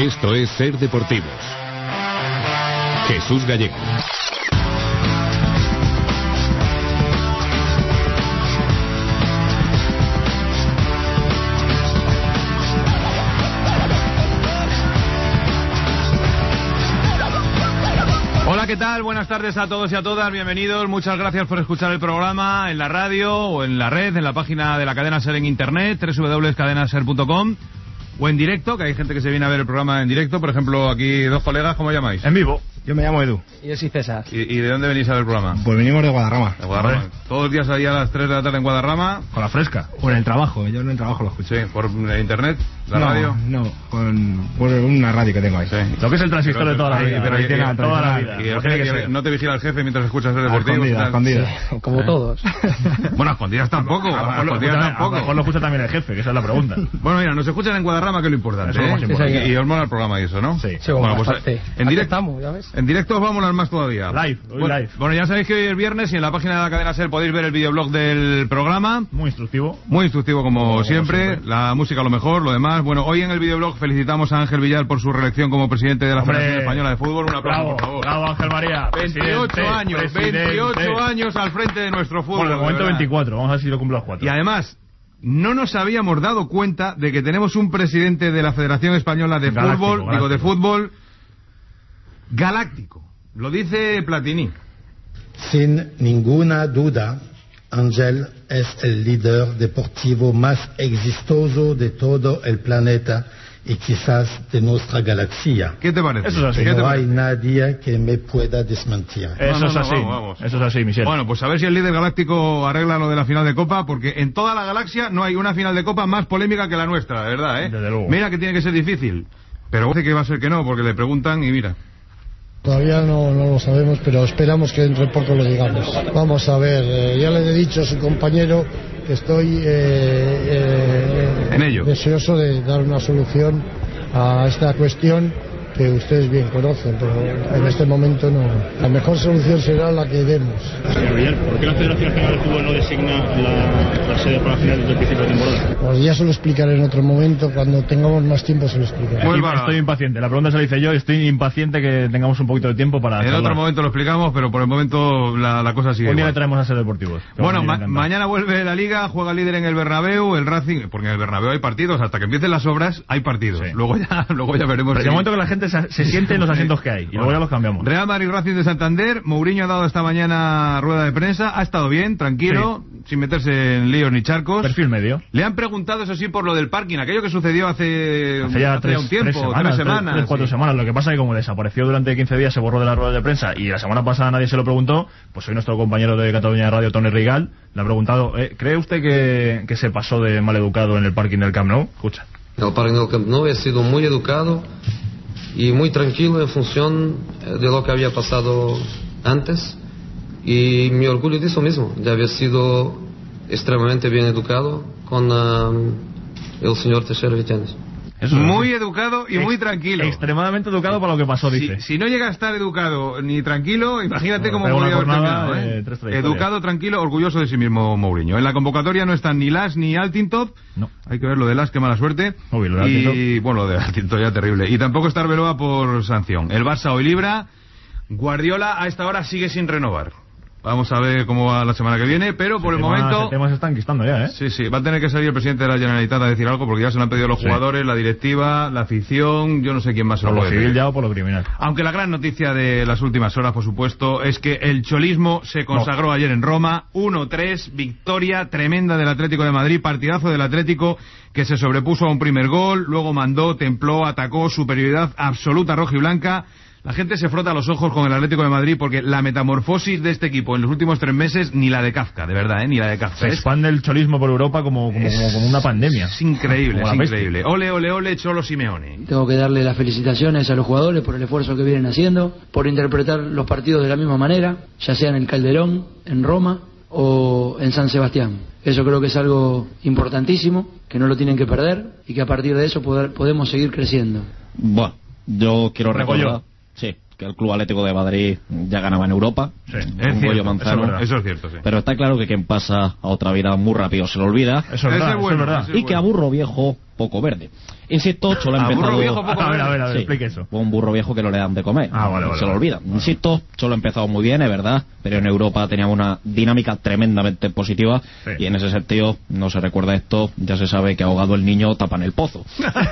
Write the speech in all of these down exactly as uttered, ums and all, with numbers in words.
Esto es Ser Deportivos. Jesús Gallego. Hola, ¿qué tal? Buenas tardes a todos y a todas, bienvenidos, muchas gracias por escuchar el programa en la radio o en la red, en la página de la cadena SER en internet, doble u doble u doble u punto cadena ser punto com, o en directo, que hay gente que se viene a ver el programa en directo, por ejemplo, aquí dos colegas, ¿cómo llamáis? En vivo. Yo me llamo Edu. Y yo soy César. ¿Y, y de dónde venís a ver el programa? Pues venimos de Guadarrama. De Guadarrama. Todos los días ahí a las tres de la tarde en Guadarrama. Con la fresca. O en el trabajo, yo en el trabajo lo escucho. Sí, por internet, la no, radio. No, con por una radio que tengo ahí. Sí. Lo que es el transistor pero, de toda la vida. Pero, pero, pero, toda la vida. Y el jefe, que no te vigila el jefe mientras escuchas el deportivo. Escondida, escondida. Sí, como todos. Bueno, escondidas tampoco. A lo mejor lo escucha también el jefe, que esa es la pregunta. Bueno, mira, nos escuchan en Guadarrama, que es lo importante. Eso es lo más importante. Y, y os mola el programa y eso, ¿no? Sí. Sí, bueno, pues bastante. en directo estamos, ¿ya ves? En directo os va a molar más todavía. Live, hoy bueno, live. Bueno, ya sabéis que hoy es viernes y en la página de la cadena SER podéis ver el videoblog del programa. Muy instructivo. Muy instructivo como, como, siempre. como siempre. La música lo mejor, lo demás. Bueno, hoy en el videoblog felicitamos a Ángel Villar por su reelección como presidente de la Hombre, Federación Española de Fútbol. Un aplauso, bravo, por favor. Bravo, Ángel María. veintiocho años, presidente. veintiocho años al frente de nuestro fútbol. Bueno, de momento veinticuatro, vamos a ver si lo cumplo los cuatro. Y además, no nos habíamos dado cuenta de que tenemos un presidente de la Federación Española de Galáctico, Fútbol, galáctico. digo de fútbol, galáctico. Lo dice Platini. Sin ninguna duda, Ángel es el líder deportivo más exitoso de todo el planeta y quizás de nuestra galaxia. ¿Qué te parece? Eso es así. ¿Qué te No hay parece? nadie que me pueda desmentir. Eso No, no, es no, así. vamos, vamos. Eso es así, Michel. Bueno, pues a ver si el líder galáctico arregla lo de la final de Copa, porque en toda la galaxia no hay una final de Copa más polémica que la nuestra, de verdad, ¿eh? Desde luego. Mira que tiene que ser difícil, pero parece que va a ser que no, porque le preguntan y mira. Todavía no, no lo sabemos, pero esperamos que dentro de poco lo digamos. Vamos a ver, eh, ya le he dicho a su compañero que estoy eh, eh, En ello. deseoso de dar una solución a esta cuestión que ustedes bien conocen, pero en este momento no. La mejor solución será la que demos. Señor Villar, ¿por qué la Federación Española de Fútbol no designa la, la sede para la final desde el principio de temporada? Pues ya se lo explicaré en otro momento, cuando tengamos más tiempo se lo explicaré. Muy Estoy, bueno. estoy impaciente. La pregunta se la hice yo. Estoy impaciente que tengamos un poquito de tiempo para En charlar. otro momento lo explicamos, pero por el momento la, la cosa sigue Un día igual. le traemos a Ser Deportivos. Que Bueno, vamos a ma ir encantado. mañana vuelve la Liga, juega líder en el Bernabéu, el Racing, porque en el Bernabéu hay partidos, hasta que empiecen las obras hay partidos. Sí. Luego ya luego ya veremos. Pero si... de momento que la gente se, se siente en los asientos que hay y luego ya los cambiamos. Real Madrid Racing de Santander, Mourinho ha dado esta mañana rueda de prensa, ha estado bien, tranquilo, sí. sin meterse en líos ni charcos. Perfil medio. Le han preguntado, eso sí, por lo del parking, aquello que sucedió hace, Hace ya hace tres, un tiempo, tres semanas, tres semanas. tres, cuatro sí. semanas. Lo que pasa es que como desapareció durante quince días, se borró de la rueda de prensa y la semana pasada nadie se lo preguntó, pues hoy nuestro compañero de Cataluña de Radio, Tony Rigal, le ha preguntado, eh, ¿cree usted que, que se pasó de maleducado en el parking del Camp Nou? Escucha. El parking del Camp Nou he sido muy educado y muy tranquilo en función de lo que había pasado antes, y me orgullo de eso mismo, de haber sido extremadamente bien educado con um, el señor Teixeira Vitenis. Eso es Muy así. educado y Ex- muy tranquilo. Extremadamente educado para lo que pasó, Si, dice. si no llega a estar educado ni tranquilo, imagínate Bueno, cómo pega una podría haber jornada terminado, de ¿eh? tres trayectorias. Educado, tranquilo, orgulloso de sí mismo Mourinho. En la convocatoria no están ni Las ni Altintop. No. Hay que ver lo de Las, qué mala suerte. Uy, lo de y Altintop. bueno, lo de Altintop ya terrible. Y tampoco está Arbeloa por sanción. El Barça hoy libra. Guardiola a esta hora sigue sin renovar. Vamos a ver cómo va la semana que viene, pero por el Temas- momento... El tema se está enquistando ya, ¿eh? Sí, sí, va a tener que salir el presidente de la Generalitat a decir algo, porque ya se lo han pedido los Sí. jugadores, la directiva, la afición, yo no sé quién más se Por lo lo puede civil pedir. ya o por lo criminal. Aunque la gran noticia de las últimas horas, por supuesto, es que el cholismo se consagró ayer en Roma, uno tres, victoria tremenda del Atlético de Madrid, partidazo del Atlético que se sobrepuso a un primer gol, luego mandó, templó, atacó, superioridad absoluta rojiblanca. La gente se frota los ojos con el Atlético de Madrid porque la metamorfosis de este equipo en los últimos tres meses, ni la de Kafka, de verdad, ¿eh? Ni la de Kafka. Se Es- expande el cholismo por Europa como, como, es- como, como una pandemia. Es increíble, Como es la peste. increíble. Ole, ole, ole, Cholo Simeone. Tengo que darle las felicitaciones a los jugadores por el esfuerzo que vienen haciendo, por interpretar los partidos de la misma manera, ya sea en el Calderón, en Roma o en San Sebastián. Eso creo que es algo importantísimo, que no lo tienen que perder y que a partir de eso poder- podemos seguir creciendo. Bueno, yo quiero Regoyo. recordar sí, que el Club Atlético de Madrid ya ganaba en Europa, Sí, Es con cierto, Goyo eso es Manzano, verdad. Eso es cierto, sí. pero está claro que quien pasa a otra vida muy rápido se lo olvida, Eso es Ese verdad, es eso bueno, es verdad. ese es y que a burro viejo poco verde. Insisto, Cholo ha empezado... burro viejo, poco a ver, verde. a ver, a ver, Sí, explique eso. un burro viejo que no le dan de comer. Ah, vale, vale, se lo vale. olvida. Insisto, Cholo ha empezado muy bien, es verdad, pero en Europa teníamos una dinámica tremendamente positiva Sí. y en ese sentido, no se recuerda esto, ya se sabe que ahogado el niño tapan el pozo.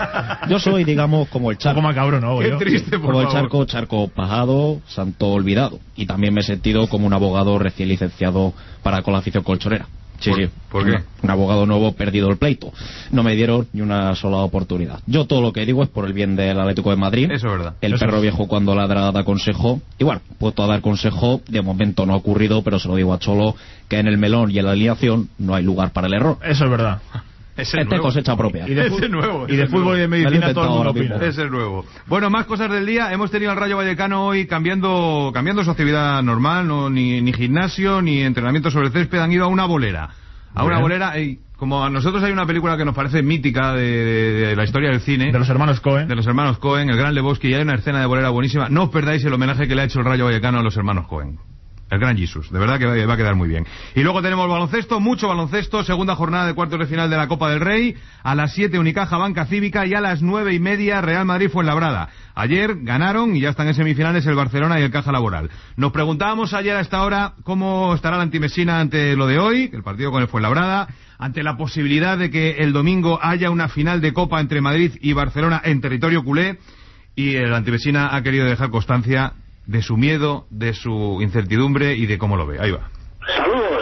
Yo soy, digamos, como el Un poco charco. macabro, ¿no? Qué Yo. triste, por Como el favor. charco, charco pajado, santo olvidado. Y también me he sentido como un abogado recién licenciado para con la afición colchonera. Sí, ¿Por- sí. por qué? Un, un abogado nuevo perdido el pleito. No me dieron ni una sola oportunidad. Yo todo lo que digo es por el bien del Atlético de Madrid. Eso es verdad. El Eso perro es. viejo cuando ladra da consejo. Y bueno, puesto a dar consejo, de momento no ha ocurrido, pero se lo digo a Cholo, que en el melón y en la alineación no hay lugar para el error. Eso es verdad. Es el Este nuevo. cosecha propia. Y de, Ese fu- nuevo, y ese de fútbol y de nuevo. Me medicina lo he todo el mundo inventado opina. ahora Es el nuevo. Bueno, más cosas del día. Hemos tenido al Rayo Vallecano hoy cambiando cambiando su actividad normal, no ni, ni gimnasio, ni entrenamiento sobre el césped. Han ido a una bolera. A una Bien. bolera. Y como a nosotros hay una película que nos parece mítica de, de- de la historia del cine. De los hermanos Cohen. de los hermanos Cohen, el Gran Lebowski, y hay una escena de bolera buenísima. No os perdáis el homenaje que le ha hecho el Rayo Vallecano a los hermanos Cohen. El Gran Jesus, de verdad que va va a quedar muy bien. Y luego tenemos baloncesto, mucho baloncesto, segunda jornada de cuartos de final de la Copa del Rey, a las siete Unicaja Banca Cívica y a las nueve y media Real Madrid Fuenlabrada. Ayer ganaron y ya están en semifinales el Barcelona y el Caja Laboral. Nos preguntábamos ayer a esta hora cómo estará la antimesina ante lo de hoy, el partido con el Fuenlabrada, ante la posibilidad de que el domingo haya una final de Copa entre Madrid y Barcelona en territorio culé, y el antimesina ha querido dejar constancia de su miedo, de su incertidumbre y de cómo lo ve. Ahí va. Saludos.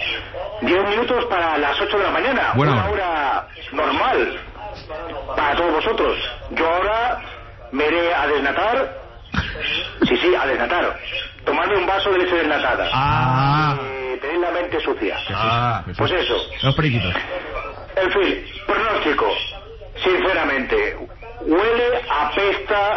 Diez minutos para las ocho de la mañana. Buena Una hora. hora normal para todos vosotros. Yo ahora me iré a desnatar. Sí, sí, a desnatar. Tomarme un vaso de leche desnatada. Ah. Eh, tener la mente sucia. Ah, Pues eso. Los periquitos. En fin, pronóstico. Sinceramente, huele, apesta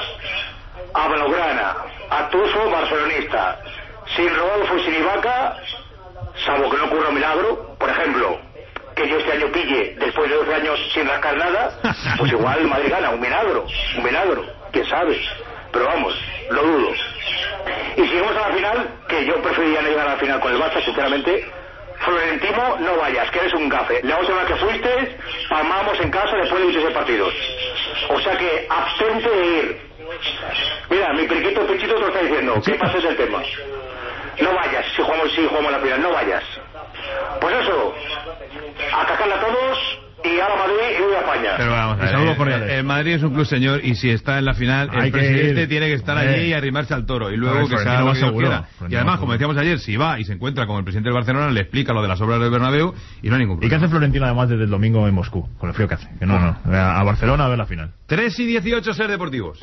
a blaugrana, a tufo barcelonista. Sin Rodolfo y sin Ibaka, salvo que no ocurra un milagro, por ejemplo, que yo este año pille después de doce años sin rascar nada, pues igual el Madrid gana, un milagro, un milagro, quién sabe. Pero vamos, lo dudo. Y si llegamos a la final, que yo preferiría no llegar a la final con el Barça, sinceramente, Florentino, no vayas, que eres un gafe. La última vez que fuiste, palmamos en casa después de dieciséis partidos. O sea que, abstente de ir. Mira, mi periquito Pichito te lo está diciendo. ¿Qué pasa es el tema? No vayas, si jugamos, si jugamos la final, no vayas. Pues eso, a cacarla a todos y a la Madrid y voy a España. Pero vamos a Y ver, saludos el, cordiales. el Madrid es un club señor y si está en la final, Hay el que presidente ir. tiene que estar Eh. allí y arrimarse al toro. Y luego A ver, que se Florentino haga lo va que Dios seguro. quiera. Y Florentino además, va como seguro. decíamos ayer, si va y se encuentra con el presidente del Barcelona, le explica lo de las obras del Bernabéu y no hay ningún ¿Y qué problema. hace Florentino además desde el domingo en Moscú? Con el frío que hace. Que no, no. A Barcelona a ver la final. tres y dieciocho Ser Deportivos.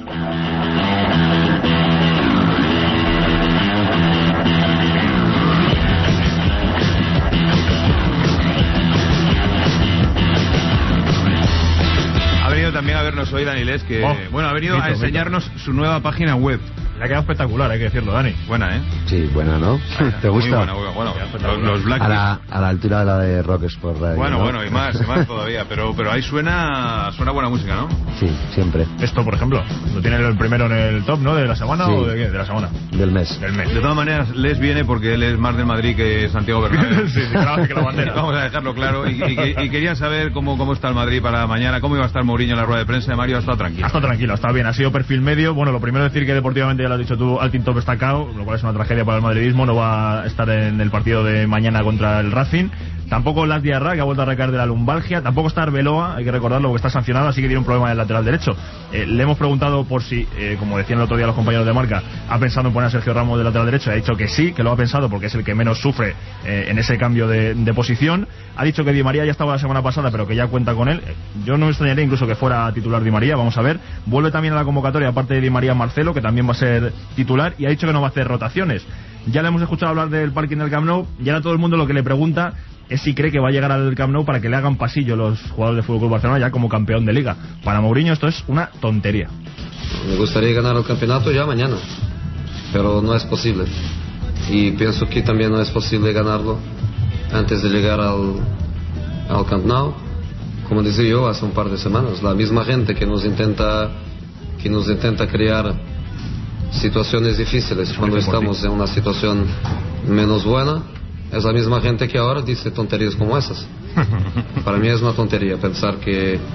Ha venido también a vernos hoy Dani Les, que Oh, bueno, ha venido mito, a enseñarnos su nueva página web. Le ha quedado espectacular, hay que decirlo, Dani. Buena, ¿eh? Sí, buena, ¿no? ¿Te Muy gusta? buena, bueno, los, los Black A la, a la altura de la de Rock Sport Radio. Bueno, ¿no? bueno, y más, y más todavía, pero pero ahí suena suena buena música, ¿no? Sí, siempre. Esto, por ejemplo, lo tiene el primero en el top, ¿no? ¿De la semana Sí. o de qué? De la semana. Del mes. Del mes. De todas maneras, Les viene porque él es más del Madrid que Santiago Bernabéu. Sí, sí, claro, que la bandera. Vamos a dejarlo claro. Y, y, y quería saber cómo, cómo está el Madrid para mañana, cómo iba a estar Mourinho en la rueda de prensa de Mario. Ha estado tranquilo. Ha estado tranquilo, está bien, ha sido perfil medio. Bueno, lo primero decir que deportivamente ya lo has dicho tú, Altin Top está cao, lo cual es una tragedia para el madridismo, no va a estar en el partido de mañana contra el Racing. Tampoco Las Diarra, que ha vuelto a recaer de la lumbalgia. Tampoco está Arbeloa, hay que recordarlo, porque está sancionado, así que tiene un problema en el lateral derecho. Eh, le hemos preguntado por si, eh, como decían el otro día los compañeros de Marca, ha pensado en poner a Sergio Ramos de lateral derecho. Ha dicho que sí, que lo ha pensado porque es el que menos sufre eh, en ese cambio de, de posición. Ha dicho que Di María ya estaba la semana pasada, pero que ya cuenta con él. Eh, Yo no me extrañaría incluso que fuera titular Di María, vamos a ver. Vuelve también a la convocatoria, aparte de Di María, Marcelo, que también va a ser titular, y ha dicho que no va a hacer rotaciones. Ya le hemos escuchado hablar del parking del Camp Nou, y ahora todo el mundo lo que le pregunta es si cree que va a llegar al Camp Nou para que le hagan pasillo los jugadores de Fútbol Club Barcelona ya como campeón de liga. Para Mourinho esto es una tontería. Me gustaría ganar el campeonato ya mañana, pero no es posible. Y pienso que también no es posible ganarlo antes de llegar al, al Camp Nou. Como decía yo hace un par de semanas, la misma gente que nos intenta, que nos intenta crear situaciones difíciles cuando estamos en una situación menos buena, es la misma gente que ahora dice tonterías como esas. Para mí es una tontería pensar que,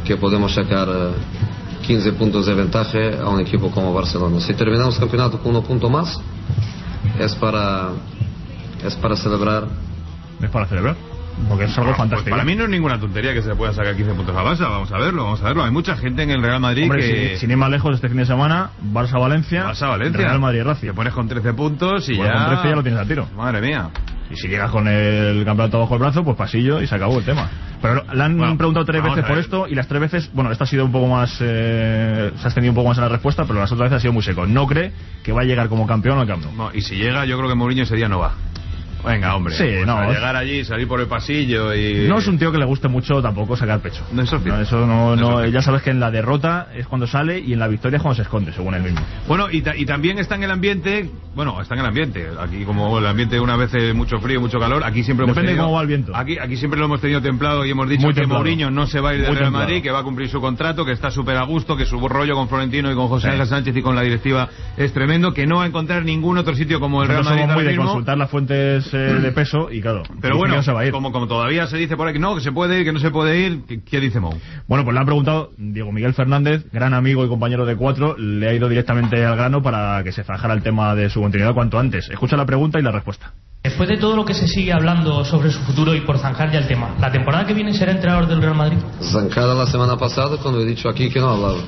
que podemos sacar eh, quince puntos de ventaja a un equipo como Barcelona. Si terminamos el campeonato con uno punto más, es para, es para celebrar. ¿Es para celebrar? Porque es algo bueno, fantástico. Pues para mí no es ninguna tontería que se pueda sacar quince puntos a Barça. Vamos a verlo, vamos a verlo. Hay mucha gente en el Real Madrid. Hombre, que... sin, sin ir más lejos, este fin de semana, Barça-Valencia, Barça-Valencia, Real Madrid-Racing. Te pones con trece puntos y pues ya... con trece ya lo tienes a tiro. Madre mía. Y si llegas con el campeonato bajo el brazo, pues pasillo y se acabó el tema. Pero le han bueno, preguntado tres veces por esto y las tres veces, bueno, esta ha sido un poco más, eh, se ha extendido un poco más en la respuesta, pero las otras veces ha sido muy seco. No cree que va a llegar como campeón al Camp Nou. No, y si llega, yo creo que Mourinho ese día no va. Venga, hombre. Sí, pues no. A llegar allí, salir por el pasillo y... No es un tío que le guste mucho tampoco sacar pecho. No, eso, no, eso no, no, ya sabes que en la derrota es cuando sale y en la victoria es cuando se esconde, según él mismo. Bueno, y, ta y también está en el ambiente, bueno, está en el ambiente. Aquí como el ambiente una vez es mucho frío, mucho calor, aquí siempre hemos Depende tenido... de cómo va el viento. Aquí, aquí siempre lo hemos tenido templado y hemos dicho Muy que templado. Mourinho no se va a ir del Muy Real templado. Madrid, que va a cumplir su contrato, que está súper a gusto, que su rollo con Florentino y con José Sí. Ángel Sánchez y con la directiva es tremendo, que no va a encontrar ningún otro sitio como el Real Nosotros Madrid somos muy ahora de mismo. consultar las fuentes eh, de peso y claro, Pero dice bueno, que no se va a ir. Como, como todavía se dice por ahí que no, que se puede ir, que no se puede ir, ¿qué, qué dice Mou? Bueno, pues le han preguntado, Diego Miguel Fernández, gran amigo y compañero de Cuatro, le ha ido directamente al grano para que se zanjara el tema de su continuidad cuanto antes. Escucha la pregunta y la respuesta. Después de todo lo que se sigue hablando sobre su futuro y por zanjar ya el tema, ¿la temporada que viene será entrenador del Real Madrid? Zancada la semana pasada cuando he dicho aquí que no hablaba.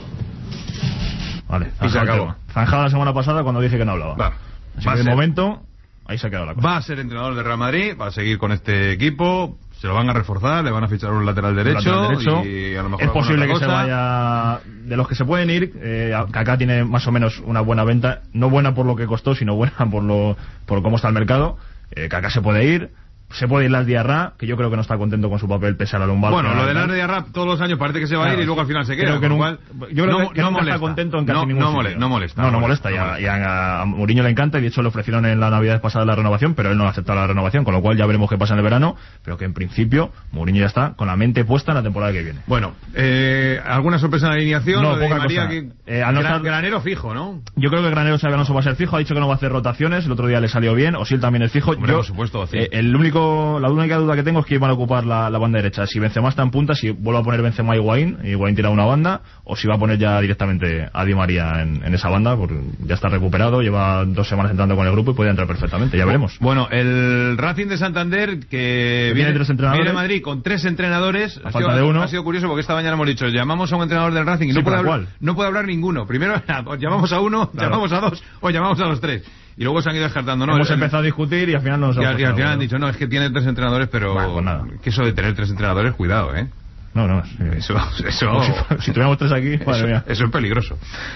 Vale, Y se zanjado el acabó. tema. Zanjada la semana pasada cuando dije que no hablaba. Va. Así Va a que de ser- momento, ahí se ha quedado la cosa. Va a ser entrenador del Real Madrid, va a seguir con este equipo, se lo van a reforzar, le van a fichar un lateral derecho, Lateral derecho. y a lo mejor Es alguna posible otra que se cosa. vaya de los que se pueden ir. eh, Kaká tiene más o menos una buena venta, no buena por lo que costó, sino buena por lo por cómo está el mercado. eh, Kaká se puede ir. Se puede ir Las Diarra, que yo creo que no está contento con su papel pese a la lumbar. Bueno, lo de la Las Diarra todos los años parece que se va a ir Claro, y luego al final se queda. creo que con lo nunca- cual, yo creo no, que, que no nunca molesta. está contento en casi no, ningún no, sitio. mole- no molesta. No, no molesta. Ya, ya a Mourinho le encanta y de hecho le ofrecieron en la Navidad pasada la renovación, pero él no ha aceptado la renovación, con lo cual ya veremos qué pasa en el verano, pero que en principio Mourinho ya está con la mente puesta en la temporada que viene. Bueno, eh, ¿alguna sorpresa en la alineación? No, Lo de poca María, cosa. que- Eh, al no Gran- estar- Granero fijo, ¿no? Yo creo que Granero Xabi Alonso va a ser fijo, ha dicho que no va a hacer rotaciones, el otro día le salió bien, Osil también es fijo. Hombre, Yo, por supuesto, Ozil. eh, el único, la única duda que tengo es que van a ocupar la, la banda derecha. Si Benzema está en punta, si vuelve a poner Benzema y Higuaín, y Higuaín tira una banda, o si va a poner ya directamente a Di María en, en esa banda, porque ya está recuperado, lleva dos semanas entrando con el grupo y puede entrar perfectamente, ya veremos. Bueno, el Racing de Santander, que Viene tres entrenadores. viene a Madrid con tres entrenadores. A Ha falta sido- de uno. Ha sido curioso porque esta mañana hemos dicho, llamamos a un entrenador del Racing y Sí, no, puede pero hablar, ¿cuál? no puede hablar ninguno. Primero o llamamos a uno, Claro. llamamos a dos o llamamos a los tres. Y luego se han ido descartando. No, Hemos el- empezado a discutir y al final no nos y hemos al, y al puesto final de han acuerdo. dicho, no, es que tiene tres entrenadores, pero Bueno, pues nada. que eso de tener tres entrenadores, cuidado, ¿eh? No, no, sí. Eso, eso, Como si, si tuviéramos tres aquí, madre eso, mía. eso es peligroso.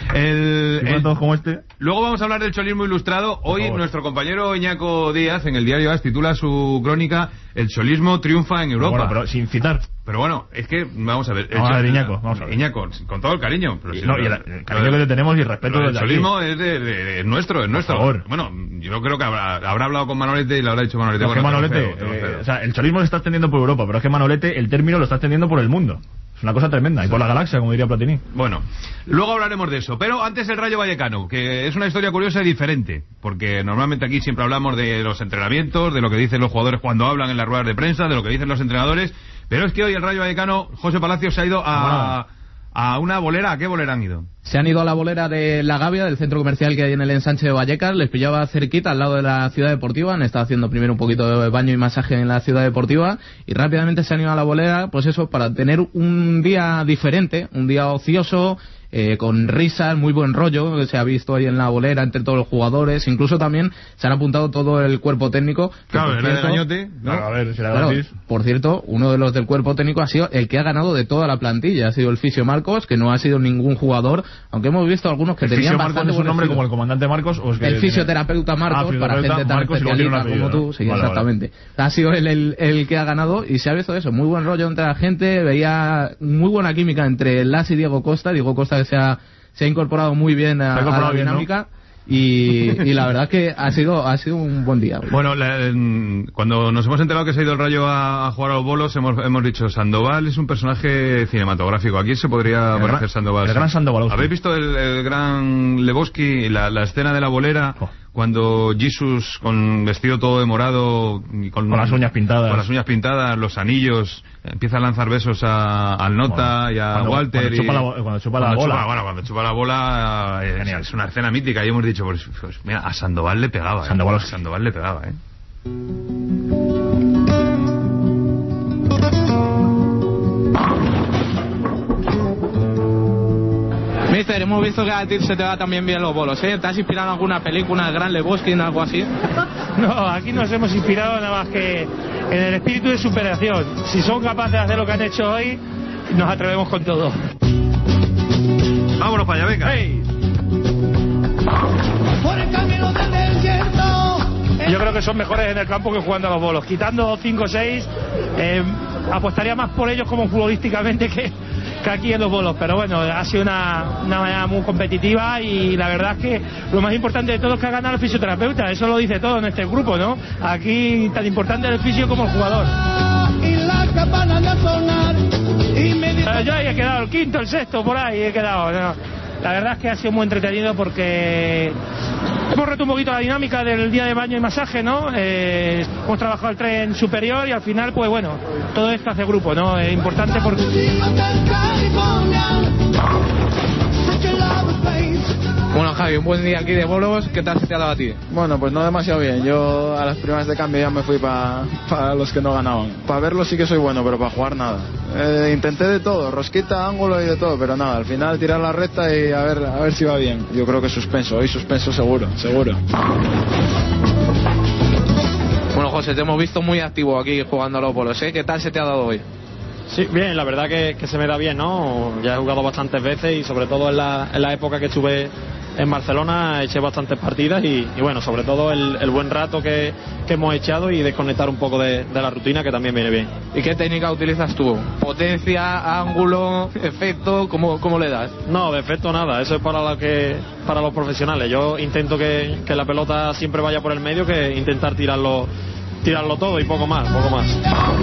El, Si fueran el- todos como este. Luego vamos a hablar del cholismo ilustrado. Hoy favor. nuestro compañero Iñaco Díaz en el diario AS titula su crónica El cholismo triunfa en Europa. Bueno, pero sin citar. Pero bueno, es que, vamos a ver. el Vamos a ver, chol- Iñaco, vamos a ver. Iñaco, con todo el cariño. Pero Y, si no, lo- y el, el cariño que le tenemos y el respeto pero el desde aquí. cholismo es de, de- de- es nuestro, es nuestro. favor. Bueno, yo creo que habrá, habrá hablado con Manolete y le habrá dicho Manolete. No, es que bueno, te lo Manolete, cedo, te lo eh, cedo. o sea, el cholismo se está extendiendo por Europa, pero es que Manolete el término lo está extendiendo por el mundo. Es una cosa tremenda, y por la galaxia, como diría Platini. Bueno, luego hablaremos de eso. Pero antes el Rayo Vallecano, que es una historia curiosa y diferente. Porque normalmente aquí siempre hablamos de los entrenamientos, de lo que dicen los jugadores cuando hablan en las ruedas de prensa, de lo que dicen los entrenadores. Pero es que hoy el Rayo Vallecano, José Palacios, se ha ido a, a una bolera. ¿A qué bolera han ido? Se han ido a la bolera de La Gavia, del centro comercial que hay en el ensanche de Vallecas. Les pillaba cerquita, al lado de la ciudad deportiva. Han estado haciendo primero un poquito de baño y masaje en la ciudad deportiva. Y rápidamente se han ido a la bolera, pues eso, para tener un día diferente, un día ocioso, eh, con risas, muy buen rollo, que se ha visto ahí en la bolera entre todos los jugadores. Incluso también se han apuntado todo el cuerpo técnico. que, Claro, por el de cierto, Gañote, ¿no? Claro, a ver, si la Claro, decís. por cierto, uno de los del cuerpo técnico ha sido el que ha ganado de toda la plantilla. Ha sido el fisio Marcos, que no ha sido ningún jugador, aunque hemos visto algunos que ¿El tenían fisio Marcos bastante es un buen nombre estilo. como el comandante Marcos? O es que El tiene- fisioterapeuta Marcos, Ah, para fisioterapeuta gente tan Marcos y luego tiene un especialista apellido, como tú. ¿no? Sí, Vale, exactamente. Ha sido él el, el que ha ganado y se ha visto eso, muy buen rollo entre la gente. Veía muy buena química entre Las y Diego Costa. Diego Costa que se ha, se ha incorporado muy bien a, Se ha a incorporado la bien, ¿no? dinámica. Y, y la verdad que ha sido ha sido un buen día. Bueno, la- en- cuando nos hemos enterado que se ha ido el Rayo a, a jugar a los bolos, hemos, hemos dicho Sandoval es un personaje cinematográfico. Aquí se podría El parecer gran- Sandoval. el gran Sandoval. ¿Habéis visto el, el gran Lebowski, la, la escena de la bolera, Oh. cuando Jesus, con vestido todo de morado y con, con las uñas pintadas, con las uñas pintadas, los anillos, empieza a lanzar besos a, al Nota, bueno, y a cuando, Walter. Cuando chupa, y, la, cuando chupa la cuando bola. Chupa, bueno, cuando chupa la bola es, es una escena mítica. Y hemos dicho, pues, pues mira, a Sandoval le pegaba. Sandoval, ¿eh? A Sandoval le pegaba, ¿eh? Mister, hemos visto que a ti se te va también bien los bolos, ¿eh? ¿Te has inspirado en alguna película, el Gran Lebowski, en algo así? No, aquí nos hemos inspirado nada más que en el espíritu de superación. Si son capaces de hacer lo que han hecho hoy, nos atrevemos con todo. Vámonos para allá, venga. Hey. Por el camino del desierto. Yo creo que son mejores en el campo que jugando a los bolos. Quitando cinco o seis, eh, apostaría más por ellos como futbolísticamente que... que aquí en los bolos, pero bueno, ha sido una, una manera muy competitiva y la verdad es que lo más importante de todo es que ha ganado el fisioterapeuta, eso lo dice todo en este grupo, ¿no? Aquí tan importante el fisio como el jugador. Yo ahí he quedado el quinto, el sexto, por ahí he quedado, ¿no? La verdad es que ha sido muy entretenido porque hemos roto un poquito la dinámica del día de baño y masaje, ¿no? Eh, hemos trabajado el tren superior y al final, pues bueno, todo esto hace grupo, ¿no? Es importante porque... Bueno, Javi, un buen día aquí de bolos, ¿qué tal se te ha dado a ti? Bueno, pues no demasiado bien, yo a las primeras de cambio ya me fui para pa los que no ganaban. Para verlo sí que soy bueno, pero para jugar nada. Eh, intenté de todo, rosquita, ángulo y de todo, pero nada, al final tirar la recta y a ver, a ver si va bien. Yo creo que suspenso, hoy suspenso seguro, seguro. Bueno, José, te hemos visto muy activo aquí jugando a los bolos, ¿eh? ¿Qué tal se te ha dado hoy? Sí, bien, la verdad que, que se me da bien, ¿no? Ya he jugado bastantes veces y sobre todo en la, en la época que estuve en Barcelona eché bastantes partidas y, y bueno, sobre todo el, el buen rato que, que hemos echado y desconectar un poco de, de la rutina, que también viene bien. ¿Y qué técnica utilizas tú? ¿Potencia, ángulo, efecto? ¿Cómo, cómo le das? No, de efecto nada, eso es para, lo que, para los profesionales. Yo intento que, que la pelota siempre vaya por el medio, que intentar tirarlo, tirarlo todo y poco más, poco más.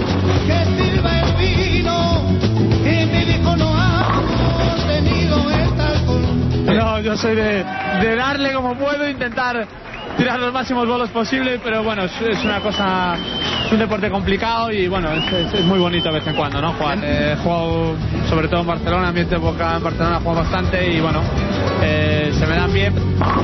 No, yo soy de, de darle como puedo, intentar tirar los máximos bolos posibles, pero bueno, es, es una cosa, es un deporte complicado y bueno, es, es, es muy bonito de vez en cuando, ¿no? Jugar. Eh, he jugado sobre todo en Barcelona, en mi época en Barcelona he jugado bastante y bueno, eh, se me dan bien.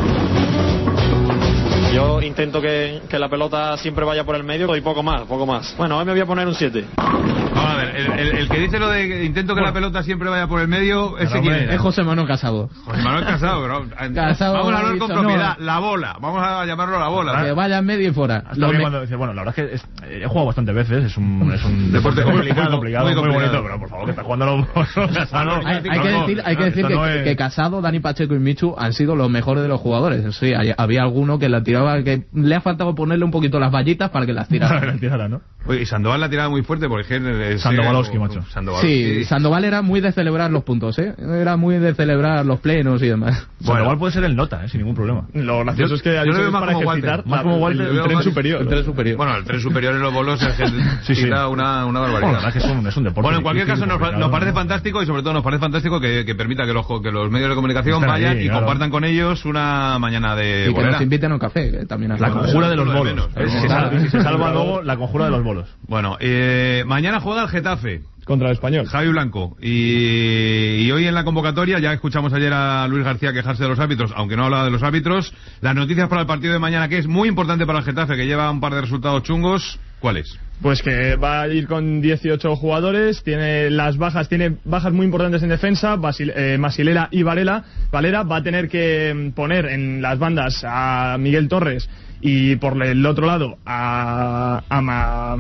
Yo intento que, que la pelota siempre vaya por el medio y poco más, poco más. Bueno, hoy me voy a poner un siete. Vamos a ver, el, el, el que dice lo de intento que bueno, la pelota siempre vaya por el medio, ¿ese quién es? Es José Manuel Casado. José Manuel Casado, pero Casado vamos a hablar con dicho, propiedad, no, la bola, vamos a llamarlo la bola. Que vaya en medio y fuera. Hasta me... cuando dice, bueno, la verdad es que es, eh, he jugado bastantes veces, es un, es un deporte complicado, muy complicado, muy, complicado. muy bonito, pero por favor, que está jugando los Casado. Hay, hay que decir, hay que, decir que, no es... que Casado, Dani Pacheco y Michu han sido los mejores de los jugadores. Sí, hay, había alguno que la tiraba, que le ha faltado ponerle un poquito las vallitas para que las tirara. las tirara, ¿no? Oye, y Sandoval la tiraba muy fuerte porque es Sandovalowski, macho. Sandoval. Sí, sí, Sandoval era muy de celebrar los puntos, ¿eh? Era muy de celebrar los plenos y demás. Bueno, Sandoval puede ser el Nota, ¿eh? Sin ningún problema. Lo gracioso es que a veces para ejercitar, más como Walter, el, el, tren superior. el tren superior. Bueno, el tren superior en los bolos es que sí, sí. Tira una, una barbaridad. Bueno, la verdad es que es un, es un deporte. Bueno, en cualquier caso nos, nos parece fantástico y sobre todo nos parece fantástico que, que permita que los, que los medios de comunicación Están vayan ahí, y claro. compartan con ellos una mañana de y bolera. Que nos inviten a un café, que también La conjura de los bolos. Si se salva luego, la conjura de los bolos. Bueno, eh, mañana juega el Getafe contra el Español, Javi Blanco, y, y hoy en la convocatoria ya escuchamos ayer a Luis García quejarse de los árbitros, aunque no hablaba de los árbitros. Las noticias para el partido de mañana, que es muy importante para el Getafe, que lleva un par de resultados chungos, ¿cuáles? Pues que va a ir con dieciocho jugadores, tiene las bajas, tiene bajas muy importantes en defensa, Basil, eh, Masilera y Varela. Valera va a tener que poner en las bandas a Miguel Torres y por el otro lado a, a, Ma,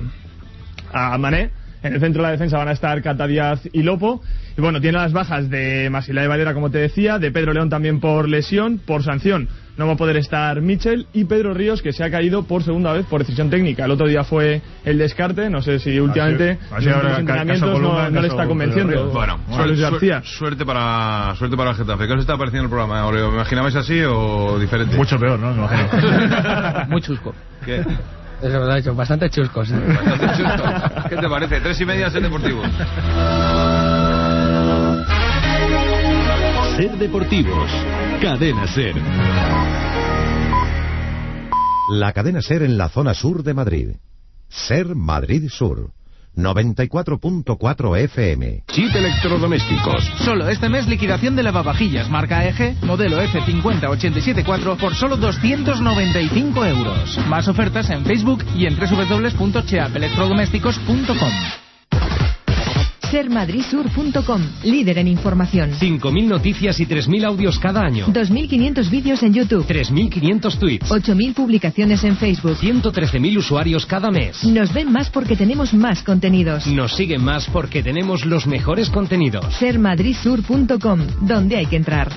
a Mané. En el centro de la defensa van a estar Cata Díaz y Lopo. Y bueno, tiene las bajas de Masilera y Valera, como te decía, de Pedro León también por lesión, por sanción. No va a poder estar Michel y Pedro Ríos, que se ha caído por segunda vez por decisión técnica. El otro día fue el descarte, no sé si últimamente así, así los entrenamientos columna, no, no le está convenciendo. Bueno, suerte, García. suerte para suerte para el Getafe. ¿Qué os está pareciendo el programa? ¿Os lo imaginabais así o diferente? Mucho peor, ¿no? Me imagino. Muy chusco. ¿Qué? Es verdad, hecho bastante chuscos. ¿eh? Bastante chuscos. ¿Qué te parece? Tres y media, Ser Deportivos. Ser Deportivos, Cadena Ser. La cadena SER en la zona sur de Madrid. SER Madrid Sur. noventa y cuatro punto cuatro F M. Chip Electrodomésticos. Solo este mes liquidación de lavavajillas marca E G, modelo F cincuenta ochenta y siete cuatro por solo doscientos noventa y cinco euros. Más ofertas en Facebook y en doble u doble u doble u punto cheap electrodomésticos punto com. ser madrid sur punto com, líder en información. cinco mil noticias y tres mil audios cada año. dos mil quinientos vídeos en YouTube. tres mil quinientos tweets. ocho mil publicaciones en Facebook. ciento trece mil usuarios cada mes. Nos ven más porque tenemos más contenidos. Nos siguen más porque tenemos los mejores contenidos. ser madrid sur punto com, donde hay que entrar.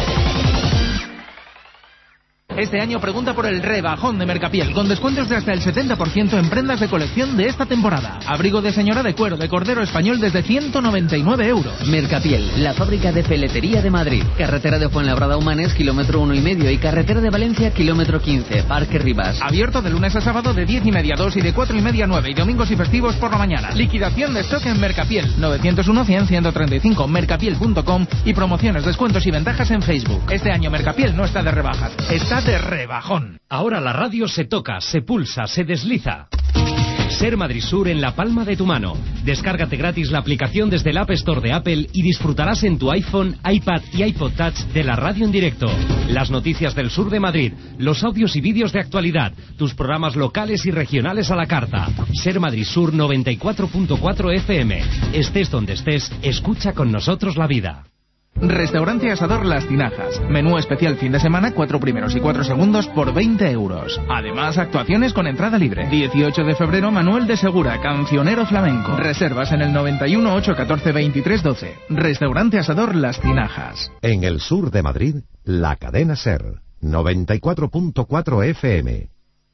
Este año pregunta por el rebajón de Mercapiel, con descuentos de hasta el setenta por ciento en prendas de colección de esta temporada. Abrigo de señora de cuero de cordero español desde ciento noventa y nueve euros. Mercapiel, la fábrica de peletería de Madrid. Carretera de Fuenlabrada Humanes, kilómetro uno y medio, y carretera de Valencia, kilómetro quince, Parque Rivas. Abierto de lunes a sábado de diez y media a dos y de cuatro y media a nueve, y domingos y festivos por la mañana. Liquidación de stock en Mercapiel. novecientos uno, cien, ciento treinta y cinco, mercapiel punto com, y promociones, descuentos y ventajas en Facebook. Este año Mercapiel no está de rebajas, está de rebajón. Ahora la radio se toca, se pulsa, se desliza. Ser Madrid Sur en la palma de tu mano. Descárgate gratis la aplicación desde el App Store de Apple y disfrutarás en tu iPhone, iPad y iPod Touch de la radio en directo. Las noticias del sur de Madrid, los audios y vídeos de actualidad, tus programas locales y regionales a la carta. Ser Madrid Sur noventa y cuatro punto cuatro F M. Estés donde estés, escucha con nosotros la vida. Restaurante Asador Las Tinajas. Menú especial fin de semana, cuatro primeros y cuatro segundos por veinte euros. Además, actuaciones con entrada libre. dieciocho de febrero, Manuel de Segura, cancionero flamenco. Reservas en el noventa y uno, ocho, catorce, veintitrés, doce. Restaurante Asador Las Tinajas. En el sur de Madrid, la cadena SER. noventa y cuatro punto cuatro F M.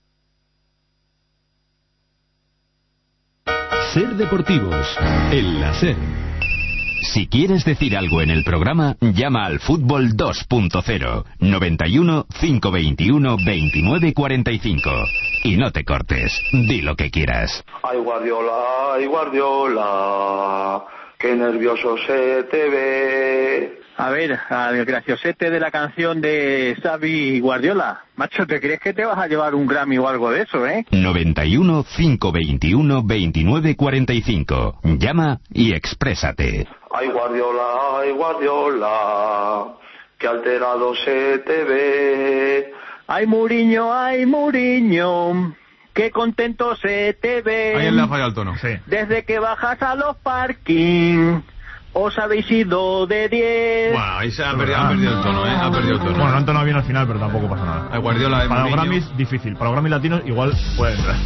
SER Deportivos. En la SER. Si quieres decir algo en el programa, llama al Fútbol dos punto cero, noventa y uno, cinco veintiuno, veintinueve cuarenta y cinco. Y no te cortes, di lo que quieras. Ay Guardiola, ay Guardiola, qué nervioso se te ve. A ver, al graciosete de la canción de Xavi Guardiola. Macho, ¿te crees que te vas a llevar un Grammy o algo de eso, eh? noventa y uno, cinco veintiuno, veintinueve cuarenta y cinco. Llama y exprésate. Ay Guardiola, ay Guardiola, qué alterado se te ve. Ay Muriño, ay Muriño, qué contento se te ve. Ahí le ha fallado el tono. Sí. Desde que bajas a los parking, os habéis ido de diez. Bueno, ahí se ha perdido, ha perdido el tono, ¿eh? Ha perdido el tono. Bueno, no han tonado bien al final, pero tampoco pasa nada. Ay, Guardiola, para los Mourinho. Grammys, difícil. Para los Grammys latinos, igual puede entrar.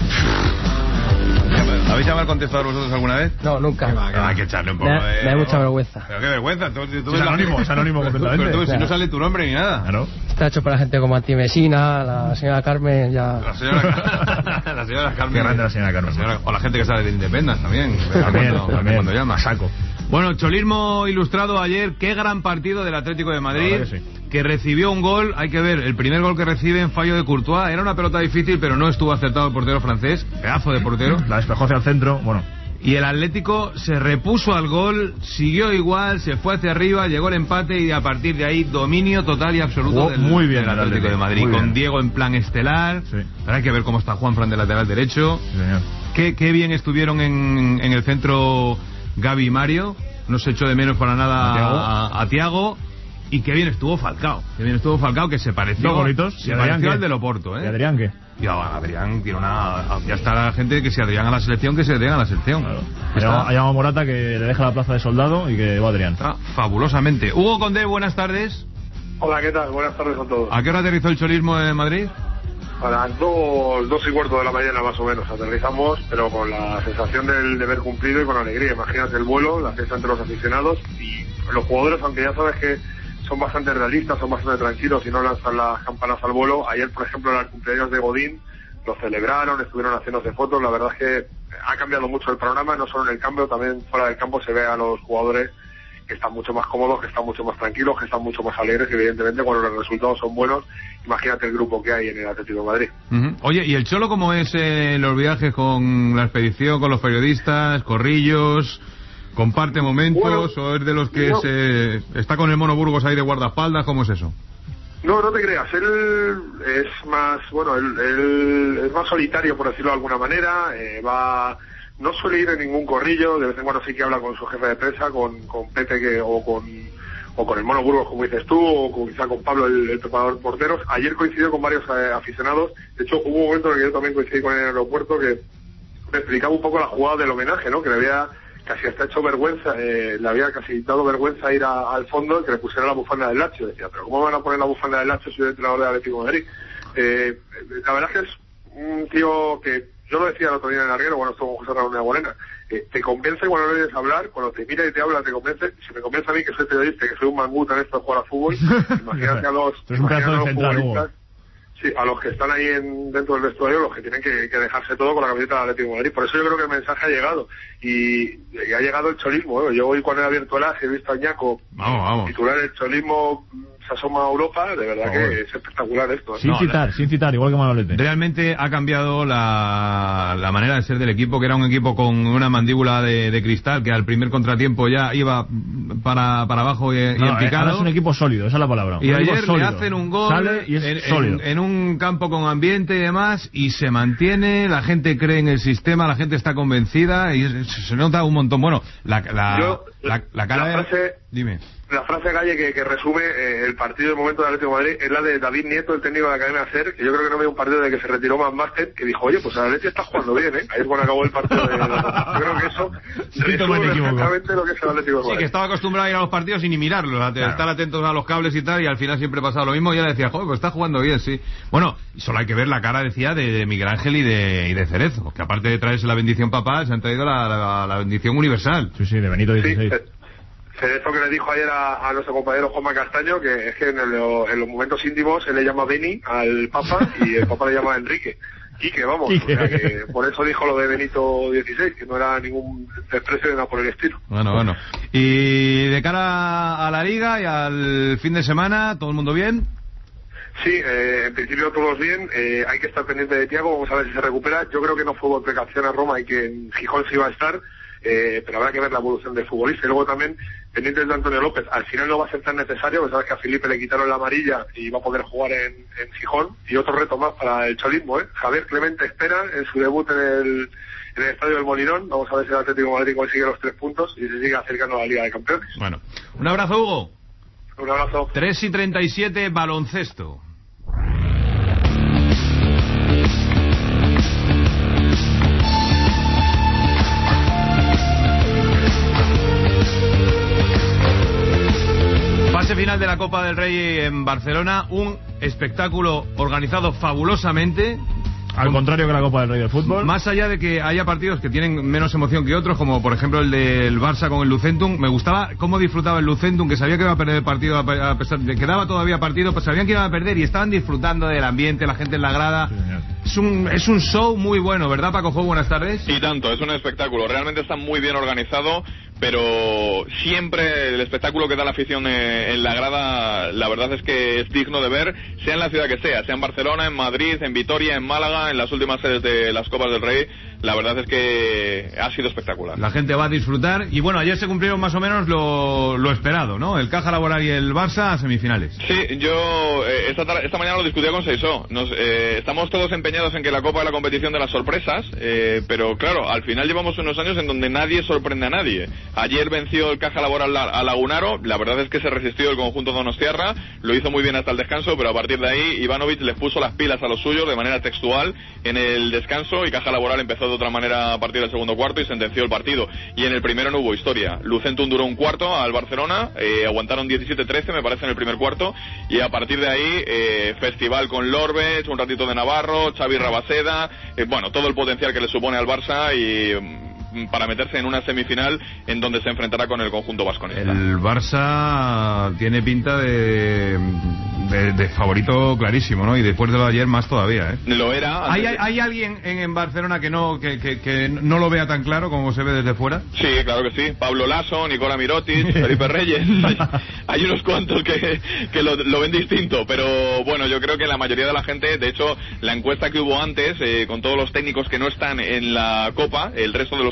¿Habéis llamado al contestador vosotros alguna vez? No, nunca. Hay que echarle un poco me, de... me da mucha vergüenza. Pero qué vergüenza. Tú, tú Sí, es anónimo, es anónimo completamente. Pero tú, si Claro. no sale tu nombre ni nada. Claro. Está hecho para gente como Antimesina, la señora Carmen, ya... La señora, la señora Carmen. Qué grande la señora Carmen. La señora- o la gente que sale de Independence también. También, cuando, también. cuando llama. A saco. Bueno, cholismo ilustrado ayer. Qué gran partido del Atlético de Madrid. La verdad que sí. Que recibió un gol. Hay que ver, el primer gol que recibe en fallo de Courtois. Era una pelota difícil, pero no estuvo acertado el portero francés. Pedazo de portero. La despejó hacia el centro, bueno. Y el Atlético se repuso al gol, siguió igual, se fue hacia arriba, llegó el empate y a partir de ahí dominio total y absoluto Jugó del, muy bien del el Atlético Atlético, de Madrid, muy con bien. Diego en plan estelar. Sí. Ahora hay que ver cómo está Juanfran de lateral derecho. Sí, señor. Qué, qué bien estuvieron en, en el centro Gaby y Mario, no se echó de menos para nada A Thiago. a, a Thiago. Y qué bien estuvo Falcao, qué bien estuvo Falcao, que se pareció, Dos golitos. se ¿Y Adrián pareció qué? al del Oporto, ¿eh? ¿Y Adrián qué? Y ahora Adrián tiene una... Ya está la gente que si Adrián a la selección, que se Adrián a la selección. Claro. Está- Ha llamado- ha llamado Morata que le deja la plaza de soldado y que va Adrián. Está fabulosamente. Hugo Condé, buenas tardes. Hola, ¿qué tal? Buenas tardes a todos. ¿A qué hora aterrizó el cholismo en Madrid? A las dos, dos y cuarto de la mañana más o menos aterrizamos, pero con la sensación del deber cumplido y con alegría. Imagínate el vuelo, la fiesta entre los aficionados y los jugadores, aunque ya sabes que son bastante realistas, son bastante tranquilos y no lanzan las campanas al vuelo. Ayer, por ejemplo, era el cumpleaños de Godín, lo celebraron, estuvieron haciéndose fotos. La verdad es que ha cambiado mucho el panorama, no solo en el campo, también fuera del campo se ve a los jugadores que están mucho más cómodos, que están mucho más tranquilos, que están mucho más alegres y evidentemente cuando los resultados son buenos, imagínate el grupo que hay en el Atlético de Madrid. Uh-huh. Oye, ¿y el Cholo cómo es eh, en los viajes con la expedición, con los periodistas, corrillos? ¿Comparte momentos Bueno, o es de los que no. se está con el Mono Burgos ahí de guardaespaldas? ¿Cómo es eso? No, no te creas, él es más, bueno, él, él es más solitario, por decirlo de alguna manera, eh, va, no suele ir en ningún corrillo, de vez en cuando sí que habla con su jefe de prensa, con, con Pepe que, o con o con el Mono Burgos, como dices tú, o con, quizá con Pablo, el, el preparador de porteros. Ayer coincidió con varios eh, aficionados, de hecho hubo un momento en el que yo también coincidí con él en el aeropuerto, que me explicaba un poco la jugada del homenaje, ¿no? Que le había casi hasta hecho vergüenza, eh, le había casi dado vergüenza ir a, al fondo, que le pusiera la bufanda del Lazio. Decía, pero ¿cómo van a poner la bufanda del Lazio si soy el entrenador del Atlético de Madrid? Eh, la verdad es que es un tío que, yo lo decía el otro día en el larguero, cuando estuvo con José Raúl de Bolena, eh, te convence cuando le oyes hablar, cuando te mira y te habla, te convence. Si me convence a mí que soy periodista, que soy un manguta en esto de jugar a fútbol, imagínate a los, imagínate a los futbolistas. Sí, a los que están ahí en, dentro del vestuario, los que tienen que, que dejarse todo con la camiseta del Atlético de Madrid. Por eso yo creo que el mensaje ha llegado. Y, y ha llegado el cholismo, ¿eh? Yo hoy cuando he abierto el A G he visto a Ñaco vamos, vamos. titular el cholismo, se asoma a Europa, de verdad Joder. que es espectacular esto. ¿eh? Sin No, citar, la... sin citar, igual que Manolete. Realmente ha cambiado la, la manera de ser del equipo, que era un equipo con una mandíbula de, de cristal, que al primer contratiempo ya iba para, para abajo y, No, y en picado. ahora es un equipo sólido, esa es la palabra. Y Un ayer equipo sólido. le hacen un gol Sale y es en, sólido. en, en un campo con ambiente y demás, y se mantiene, la gente cree en el sistema, la gente está convencida y es- se nota un montón. Bueno, la, la, Yo, la, la cara la de... frase- Dime. La frase calle que, que resume eh, el partido del momento del Atlético de Madrid es la de David Nieto, el técnico de la cadena SER, que yo creo que no veo un partido de que se retiró más máster, que dijo, oye, pues el Atlético está jugando bien, ¿eh? Ahí es cuando acabó el partido de... Yo creo que eso resume perfectamente lo que es el Atlético de Sí, Madrid. que estaba acostumbrado a ir a los partidos y ni mirarlos, a Claro. estar atentos a los cables y tal, y al final siempre pasaba lo mismo, y ella decía, joder, pues está jugando bien, sí. Bueno, y solo hay que ver la cara, decía, de, de Miguel Ángel y de, y de Cerezo, que aparte de traerse la bendición papal, se han traído la, la, la bendición universal. Sí, sí, de Benito dieciséis. Cerezo que le dijo ayer a, a nuestro compañero Juanma Castaño, que es que en, el- en los momentos íntimos él le llama Beni al Papa y el Papa le llama Enrique. Quique, vamos. Quique. O sea que por eso dijo lo de Benito dieciséis, que no era ningún desprecio de nada por el estilo. Bueno, bueno. Y de cara a la Liga y al fin de semana, ¿todo el mundo bien? Sí, eh, en principio todos bien, eh, hay que estar pendiente de Thiago, vamos a ver si se recupera. Yo creo que no fue por precaución a Roma y que en Gijón se iba a estar, eh, pero habrá que ver la evolución del futbolista. Y luego también pendientes de Antonio López, al final no va a ser tan necesario, porque sabes que a Felipe le quitaron la amarilla y va a poder jugar en, en Gijón. Y otro reto más para el cholismo, ¿eh? Javier Clemente espera en su debut en el, en el Estadio del Molinón. Vamos a ver si el Atlético de Madrid consigue los tres puntos y se sigue acercando a la Liga de Campeones. Bueno, un abrazo, Hugo. Un abrazo. tres y treinta y siete, baloncesto. Fase final de la Copa del Rey en Barcelona, un espectáculo organizado fabulosamente. Al contrario que la Copa del Rey del Fútbol. Más allá de que haya partidos que tienen menos emoción que otros, como por ejemplo el del Barça con el Lucentum, me gustaba cómo disfrutaba el Lucentum, que sabía que iba a perder el partido a pesar de que daba todavía partido, pues sabían que iban a perder y estaban disfrutando del ambiente, la gente en la grada. Es un, es un show muy bueno, ¿verdad, Paco Jo? Buenas tardes. Y tanto, es un espectáculo, realmente está muy bien organizado, pero siempre el espectáculo que da la afición eh, en la grada, la verdad es que es digno de ver, sea en la ciudad que sea, sea en Barcelona, en Madrid, en Vitoria, en Málaga, en las últimas sedes de las Copas del Rey, la verdad es que ha sido espectacular. La gente va a disfrutar y bueno, ayer se cumplieron más o menos lo, lo esperado, ¿no? El Caja Laboral y el Barça a semifinales. Sí, yo eh, esta, tar- esta mañana lo discutía con Seisó. Nos, eh, estamos todos empeñados en que la Copa es la competición de las sorpresas, eh, pero claro, al final llevamos unos años en donde nadie sorprende a nadie. Ayer venció el Caja Laboral a, a Lagunaro, la verdad es que se resistió el conjunto donostiarra, lo hizo muy bien hasta el descanso, pero a partir de ahí Ivanovic les puso las pilas a los suyos de manera textual en el descanso y Caja Laboral empezó de otra manera a partir del segundo cuarto y sentenció el partido. Y en el primero no hubo historia. Lucentum duró un cuarto al Barcelona, eh, aguantaron diecisiete trece me parece en el primer cuarto y a partir de ahí eh, festival con Lorbes, un ratito de Navarro, Xavi Rabaseda, eh, bueno, todo el potencial que le supone al Barça y mm, para meterse en una semifinal en donde se enfrentará con el conjunto vasconista. El Barça tiene pinta de, de, de favorito clarísimo, ¿no? Y después de lo de ayer más todavía, ¿eh? Lo era. ¿Hay, hay, hay alguien en, en Barcelona que no que, que, que no lo vea tan claro como se ve desde fuera? Sí, claro que sí. Pablo Lasso, Nicola Mirotic, Felipe Reyes. Hay, hay unos cuantos que, que lo, lo ven distinto, pero bueno, yo creo que la mayoría de la gente, de hecho, la encuesta que hubo antes, eh, con todos los técnicos que no están en la Copa, el resto de los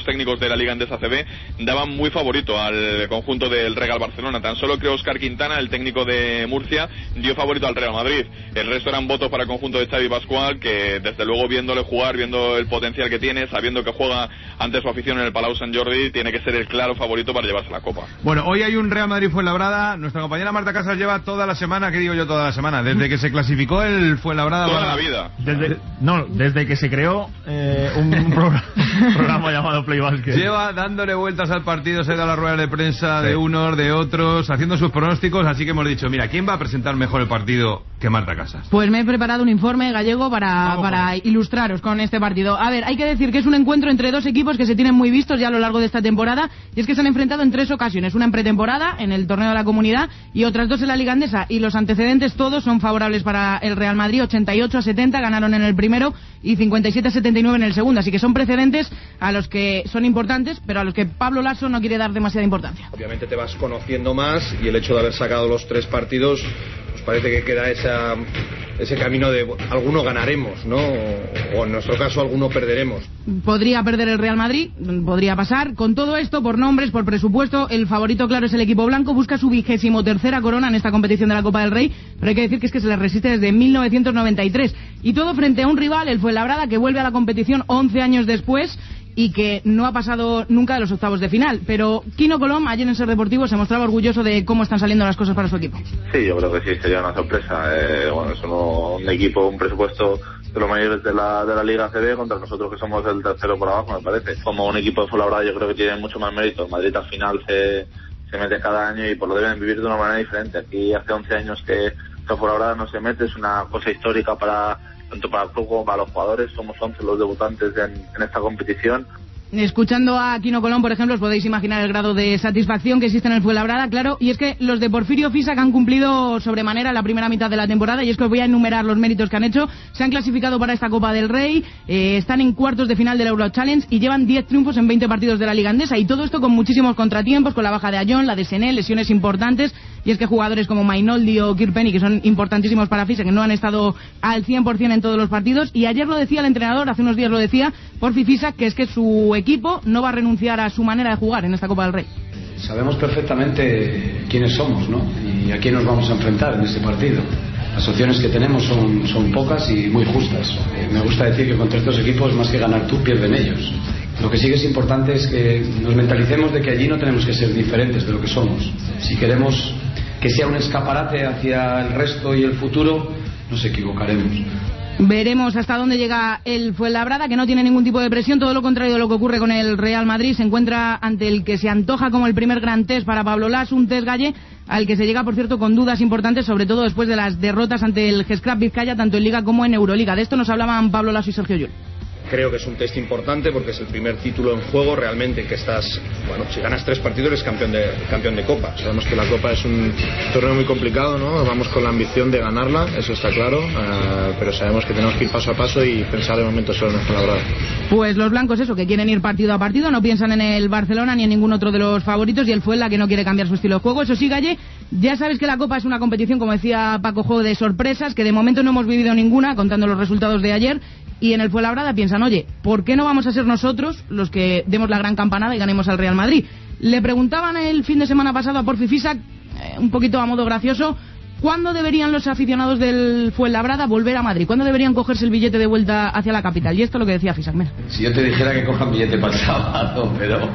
técnicos de la Liga Endesa A C B daban muy favorito al conjunto del Real Barcelona. Tan solo que Óscar Quintana, el técnico de Murcia, dio favorito al Real Madrid. El resto eran votos para el conjunto de Xavi Pascual, que desde luego, viéndole jugar, viendo el potencial que tiene, sabiendo que juega ante su afición en el Palau Sant Jordi, tiene que ser el claro favorito para llevarse la Copa. Bueno, hoy hay un Real Madrid Fuenlabrada. Nuestra compañera Marta Casas lleva toda la semana, ¿qué digo yo toda la semana? Desde que se clasificó el Fuenlabrada. Toda para... la vida. Desde, no, desde que se creó eh, un programa, programa llamado Play Basket. Lleva dándole vueltas al partido, se da las ruedas de prensa sí. de unos, de otros, haciendo sus pronósticos, así que hemos dicho, mira, ¿quién va a presentar mejor el partido que Marta Casas? Pues me he preparado un informe gallego para, para ilustraros con este partido. A ver, hay que decir que es un encuentro entre dos equipos que se tienen muy vistos ya a lo largo de esta temporada, y es que se han enfrentado en tres ocasiones, una en pretemporada, en el torneo de la Comunidad, y otras dos en la Liga Endesa, y los antecedentes todos son favorables para el Real Madrid. Ochenta y ocho a setenta ganaron en el primero y cincuenta y siete a setenta y nueve en el segundo, así que son precedentes a los que son importantes, pero a los que Pablo Lasso no quiere dar demasiada importancia. Obviamente te vas conociendo más, y el hecho de haber sacado los tres partidos, pues parece que queda esa, ese camino de alguno ganaremos, ¿no? O, o en nuestro caso alguno perderemos. Podría perder el Real Madrid, podría pasar. Con todo esto, por nombres, por presupuesto, el favorito claro es el equipo blanco. Busca su vigésimo tercera corona en esta competición de la Copa del Rey, pero hay que decir que es que se le resiste desde mil novecientos noventa y tres. Y todo frente a un rival, el Fuenlabrada, que vuelve a la competición once años después y que no ha pasado nunca de los octavos de final. Pero Quino Colom, ayer en Ser Deportivo, se mostraba orgulloso de cómo están saliendo las cosas para su equipo. Sí, yo creo que sí, sería una sorpresa. Eh, bueno, es uno, un equipo, un presupuesto de los mayores de la, de la Liga A C B contra nosotros, que somos el tercero por abajo, me parece. Como un equipo de Fuenlabrada, yo creo que tiene mucho más mérito. El Madrid al final se, se mete cada año y pues lo deben vivir de una manera diferente. Aquí hace once años que, que Fuenlabrada no se mete, es una cosa histórica para tanto para el club como para los jugadores. Somos once los debutantes en, en esta competición. Escuchando a Quino Colom, por ejemplo, os podéis imaginar el grado de satisfacción que existe en el Fuenlabrada, claro, y es que los de Porfirio Fisac han cumplido sobremanera la primera mitad de la temporada, y es que os voy a enumerar los méritos que han hecho. Se han clasificado para esta Copa del Rey, eh, están en cuartos de final del Euro Challenge y llevan diez triunfos en veinte partidos de la Liga Endesa, y todo esto con muchísimos contratiempos, con la baja de Ayón, la de Sené, lesiones importantes, y es que jugadores como Mainoldi o Kirpenny, que son importantísimos para Fisac, que no han estado al cien por cien en todos los partidos, y ayer lo decía el entrenador, hace unos días lo decía, Porfi Fisac, que es que su equipo no va a renunciar a su manera de jugar en esta Copa del Rey. Sabemos perfectamente quiénes somos, ¿no? Y a quién nos vamos a enfrentar en este partido. Las opciones que tenemos son, son pocas y muy justas. Eh, me gusta decir que contra estos equipos, más que ganar tú, pierden ellos. Lo que sí que es importante es que nos mentalicemos de que allí no tenemos que ser diferentes de lo que somos. Si queremos que sea un escaparate hacia el resto y el futuro, nos equivocaremos. Veremos hasta dónde llega el Fuenlabrada, que no tiene ningún tipo de presión, todo lo contrario de lo que ocurre con el Real Madrid. Se encuentra ante el que se antoja como el primer gran test para Pablo Lasso, un test galle al que se llega, por cierto, con dudas importantes, sobre todo después de las derrotas ante el Gescrap Vizcaya, tanto en Liga como en Euroliga. De esto nos hablaban Pablo Lasso y Sergio Llull. Creo que es un test importante porque es el primer título en juego realmente que estás, bueno, si ganas tres partidos eres campeón de campeón de Copa. Sabemos que la Copa es un torneo muy complicado, ¿no? Vamos con la ambición de ganarla, eso está claro, uh, pero sabemos que tenemos que ir paso a paso y pensar de momento solo en nuestra labrada. Pues los blancos eso, que quieren ir partido a partido, no piensan en el Barcelona ni en ningún otro de los favoritos, y el Fuenla que no quiere cambiar su estilo de juego. Eso sí, Galle, ya sabes que la Copa es una competición, como decía Paco, juego de sorpresas, que de momento no hemos vivido ninguna, contando los resultados de ayer. Y en el Fuenlabrada piensan, oye, ¿por qué no vamos a ser nosotros los que demos la gran campanada y ganemos al Real Madrid? Le preguntaban el fin de semana pasado a Porfi Fisac, eh, un poquito a modo gracioso, ¿cuándo deberían los aficionados del Fuenlabrada volver a Madrid? ¿Cuándo deberían cogerse el billete de vuelta hacia la capital? Y esto es lo que decía Fisac. Mira. Si yo te dijera que cojan billete para el sábado, pero,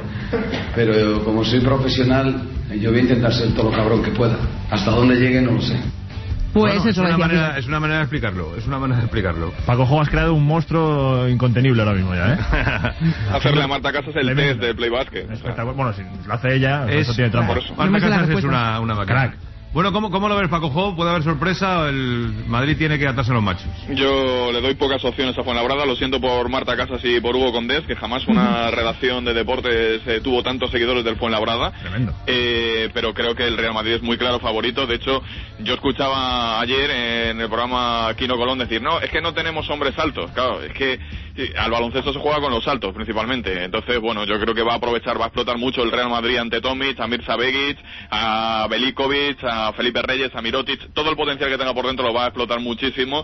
pero como soy profesional, yo voy a intentar ser todo lo cabrón que pueda. Hasta dónde llegue no lo sé. Pues bueno, eso es una, decía, manera, es una manera de explicarlo, es una manera de explicarlo. Paco Jo, has creado un monstruo incontenible ahora mismo ya, ¿eh? Hacerle a Marta Casas el test de Play Basket. Bueno, si lo hace ella, es, eso tiene trampa. Marta Casas es una, una máquina. Bueno, ¿cómo, ¿cómo lo ves, Paco Jo? ¿Puede haber sorpresa? ¿El Madrid tiene que atarse a los machos? Yo le doy pocas opciones a Fuenlabrada. Lo siento por Marta Casas y por Hugo Condés, que jamás una redacción de deportes eh, tuvo tantos seguidores del Fuenlabrada. Tremendo. Eh, pero creo que el Real Madrid es muy claro favorito. De hecho, yo escuchaba ayer en el programa Quino Colón decir, no, es que no tenemos hombres altos. Claro, es que al baloncesto se juega con los altos principalmente. Entonces, bueno, yo creo que va a aprovechar, va a explotar mucho el Real Madrid ante Tomic, a Mirza Begic, a Velikovic, a a Felipe Reyes, a Mirotic, todo el potencial que tenga por dentro lo va a explotar muchísimo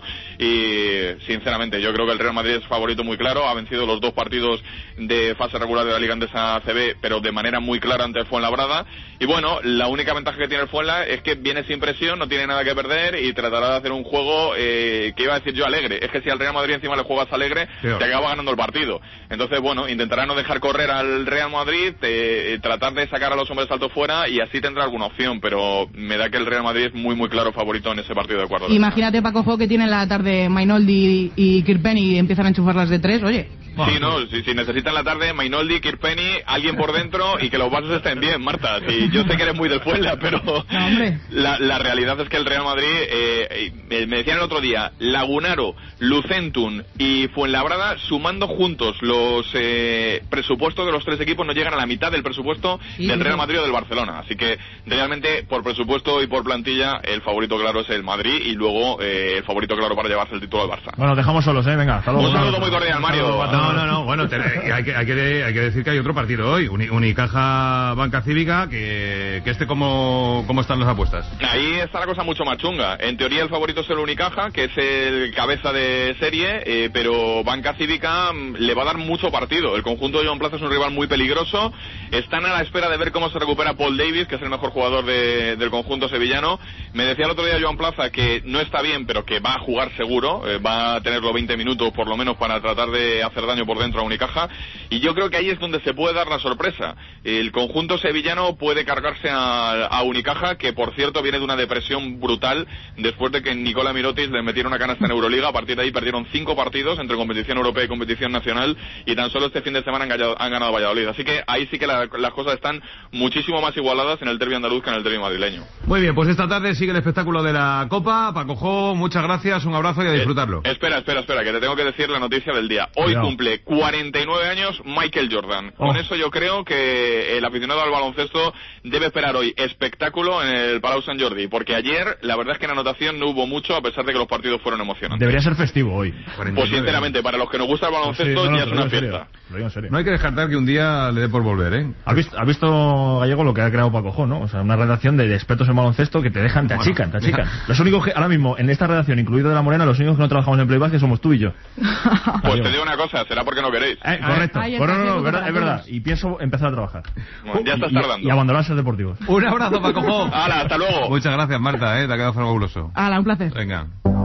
y sinceramente yo creo que el Real Madrid es favorito muy claro, ha vencido los dos partidos de fase regular de la Liga Endesa A C B, pero de manera muy clara ante el Fuenlabrada, y bueno, la única ventaja que tiene el Fuenla es que viene sin presión, no tiene nada que perder y tratará de hacer un juego eh, que iba a decir yo alegre, es que si al Real Madrid encima le juegas alegre, Peor. te acaba ganando el partido, entonces bueno, intentará no dejar correr al Real Madrid, eh, tratar de sacar a los hombres altos fuera y así tendrá alguna opción, pero me da que el Real Madrid es muy muy claro favorito en ese partido de cuartos. Imagínate, Paco Jo, que tiene la tarde Mainoldi y Kirkpenny y empiezan a enchufarlas de tres, oye. Sí, no, si, si necesitan la tarde Mainoldi, Kirkpenny, alguien por dentro y que los vasos estén bien, Marta. Sí, yo sé que eres muy del Fuenla, pero no, la, la realidad es que el Real Madrid, eh, eh, me decían el otro día, Lagunaro, Lucentum y Fuenlabrada, sumando juntos los eh, presupuestos de los tres equipos, no llegan a la mitad del presupuesto sí, del Real Madrid o del Barcelona. Así que realmente, por presupuesto y por plantilla, el favorito claro es el Madrid y luego eh, el favorito claro para llevarse el título del Barça. Bueno, dejamos solos, ¿eh? Venga, hasta luego. Un saludo muy cordial, Mario. No, no, no, bueno, te, hay, que, hay, que, hay que decir que hay otro partido hoy, Uni, Unicaja Banca Cívica, que, que este cómo, cómo están las apuestas. Ahí está la cosa mucho más chunga. En teoría el favorito es el Unicaja, que es el cabeza de serie, eh, pero Banca Cívica le va a dar mucho partido. El conjunto de Joan Plaza es un rival muy peligroso, están a la espera de ver cómo se recupera Paul Davis, que es el mejor jugador de, del conjunto sevillano. Me decía el otro día Joan Plaza que no está bien, pero que va a jugar seguro, eh, va a tenerlo veinte minutos por lo menos para tratar de hacer daño por dentro a Unicaja, y yo creo que ahí es donde se puede dar la sorpresa. El conjunto sevillano puede cargarse a, a Unicaja, que por cierto viene de una depresión brutal después de que Nicola Mirotic le metiera una canasta en Euroliga. A partir de ahí perdieron cinco partidos entre competición europea y competición nacional, y tan solo este fin de semana han ganado, han ganado Valladolid, así que ahí sí que la, las cosas están muchísimo más igualadas en el derbi andaluz que en el derbi madrileño. Muy bien, pues esta tarde sigue el espectáculo de la Copa. Paco Jo, muchas gracias, un abrazo y a disfrutarlo. Eh, espera, espera, espera, que te tengo que decir la noticia del día. Hoy Cuidado. cumple cuarenta y nueve años Michael Jordan. Oh. Con eso yo creo que el aficionado al baloncesto debe esperar hoy espectáculo en el Palau Sant Jordi, porque ayer la verdad es que en anotación no hubo mucho, a pesar de que los partidos fueron emocionantes. Debería ser festivo hoy. Pues sinceramente, para los que nos gusta el baloncesto, sí, no, no, ya es una fiesta. Lo digo en serio. No hay que descartar que un día le dé por volver, ¿eh? ¿Has visto, has visto, Gallego, lo que ha creado Paco Jo, ¿no? O sea, una redacción de expertos en baloncesto que te dejan, te bueno, achican, te achican. Ya. Los únicos que, ahora mismo, en esta redacción, incluido de La Morena, los únicos que no trabajamos en Play que somos tú y yo. Pues te digo una cosa, será porque no queréis. Eh, correcto. Ay, bueno, no, no, verdad, es verdad. Y pienso empezar a trabajar. Bueno, ya estás tardando. Y, y abandonar ser deportivos. Un abrazo, Paco Jo. Hala, hasta luego. Muchas gracias, Marta, ¿eh? Te ha quedado fabuloso. Hala, un placer. Venga.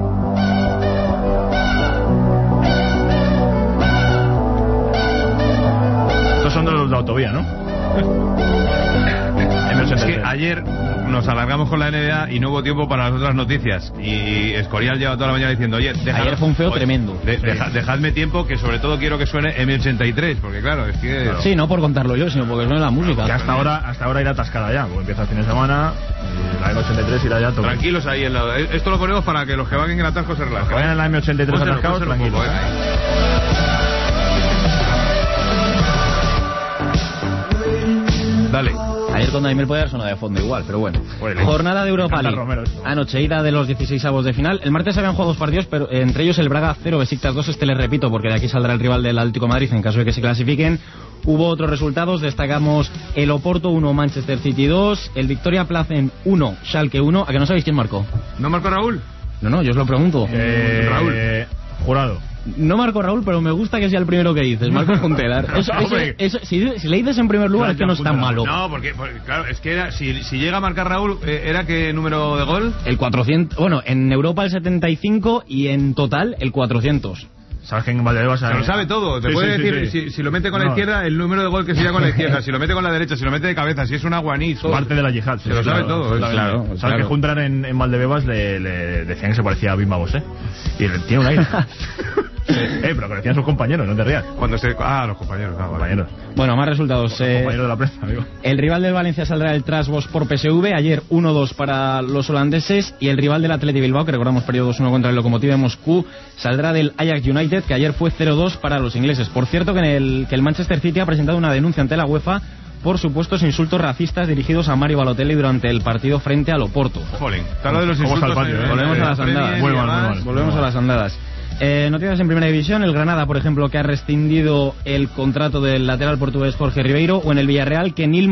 Estos son de los de autovía, ¿no? Es que ayer nos alargamos con la N B A y no hubo tiempo para las otras noticias. Y Escorial lleva toda la mañana diciendo, oye, dejad, ayer fue un feo oye, tremendo. De, deja, dejadme tiempo, que sobre todo quiero que suene M ochenta y tres, porque claro, es que... Claro. Sí, no por contarlo yo, sino porque suene la música. Que hasta ahora, hasta ahora irá atascada ya, porque empieza el fin de semana y la M ochenta y tres irá ya todo. Tranquilos ahí en la... Esto lo ponemos para que los que van en el atasco se relajen. Los que vayan en la M ochenta y tres atascados, tranquilos. Poco, ¿eh? Dale. Ayer con Daimel podía sonar de fondo igual, pero bueno. Bueno, jornada de Europa League. Anoche ida de los dieciseisavos de final. El martes habían jugado dos partidos, pero entre ellos el Braga cero, Besiktas dos. Este les repito, porque de aquí saldrá el rival del Atlético de Madrid en caso de que se clasifiquen. Hubo otros resultados, destacamos el Oporto uno, Manchester City dos, el Victoria Plazen uno, Schalke uno. ¿A que no sabéis quién marcó? ¿No marcó Raúl? No, no, yo os lo pregunto. Eh, Raúl. Jurado. No marco Raúl, pero me gusta que sea el primero que dices, Marco Juntelar. Eso, eso, eso, si, si le dices en primer lugar es que no es tan malo. No, porque, porque claro, es que era, si, si llega a marcar Raúl, eh, ¿era qué número de gol? El cuatrocientos, bueno, en Europa el setenta y cinco y en total el cuatrocientos. ¿Sabes que en Valdebebas se lo sabe todo? Te sí, puede sí, decir, sí, sí. Si, si lo mete con no. la izquierda, el número de gol que sería con la izquierda. Si lo mete con la derecha, si lo mete de cabeza, si es un aguaní. Parte de la yihad. Se lo claro, sabe todo. Claro, claro. ¿Sabes claro. que Juntran en, en Valdebebas le, le decían que se parecía a Bimba Bosé? Y tiene un aire. Eh, pero que decían sus compañeros, no te rías. Cuando se... Ah, los compañeros, ah, compañeros. Bueno, más resultados. Los eh... compañeros de la prensa, amigo. El rival del Valencia saldrá del Trasbos por P S V. Ayer uno dos para los holandeses. Y el rival del Athletic Bilbao, que recordamos perdió dos uno contra el Lokomotiv de Moscú, saldrá del Ajax United, que ayer fue cero dos para los ingleses. Por cierto, que, en el, que el Manchester City ha presentado una denuncia ante la UEFA por supuestos insultos racistas dirigidos a Mario Balotelli durante el partido frente al Oporto. Jolín, habla de los insultos. Patio, eh? Volvemos a las andadas. Muy mal, muy mal. Volvemos a las andadas. Eh, noticias en Primera División, el Granada, por ejemplo, que ha rescindido el contrato del lateral portugués Jorge Ribeiro, o en el Villarreal, que Nilmar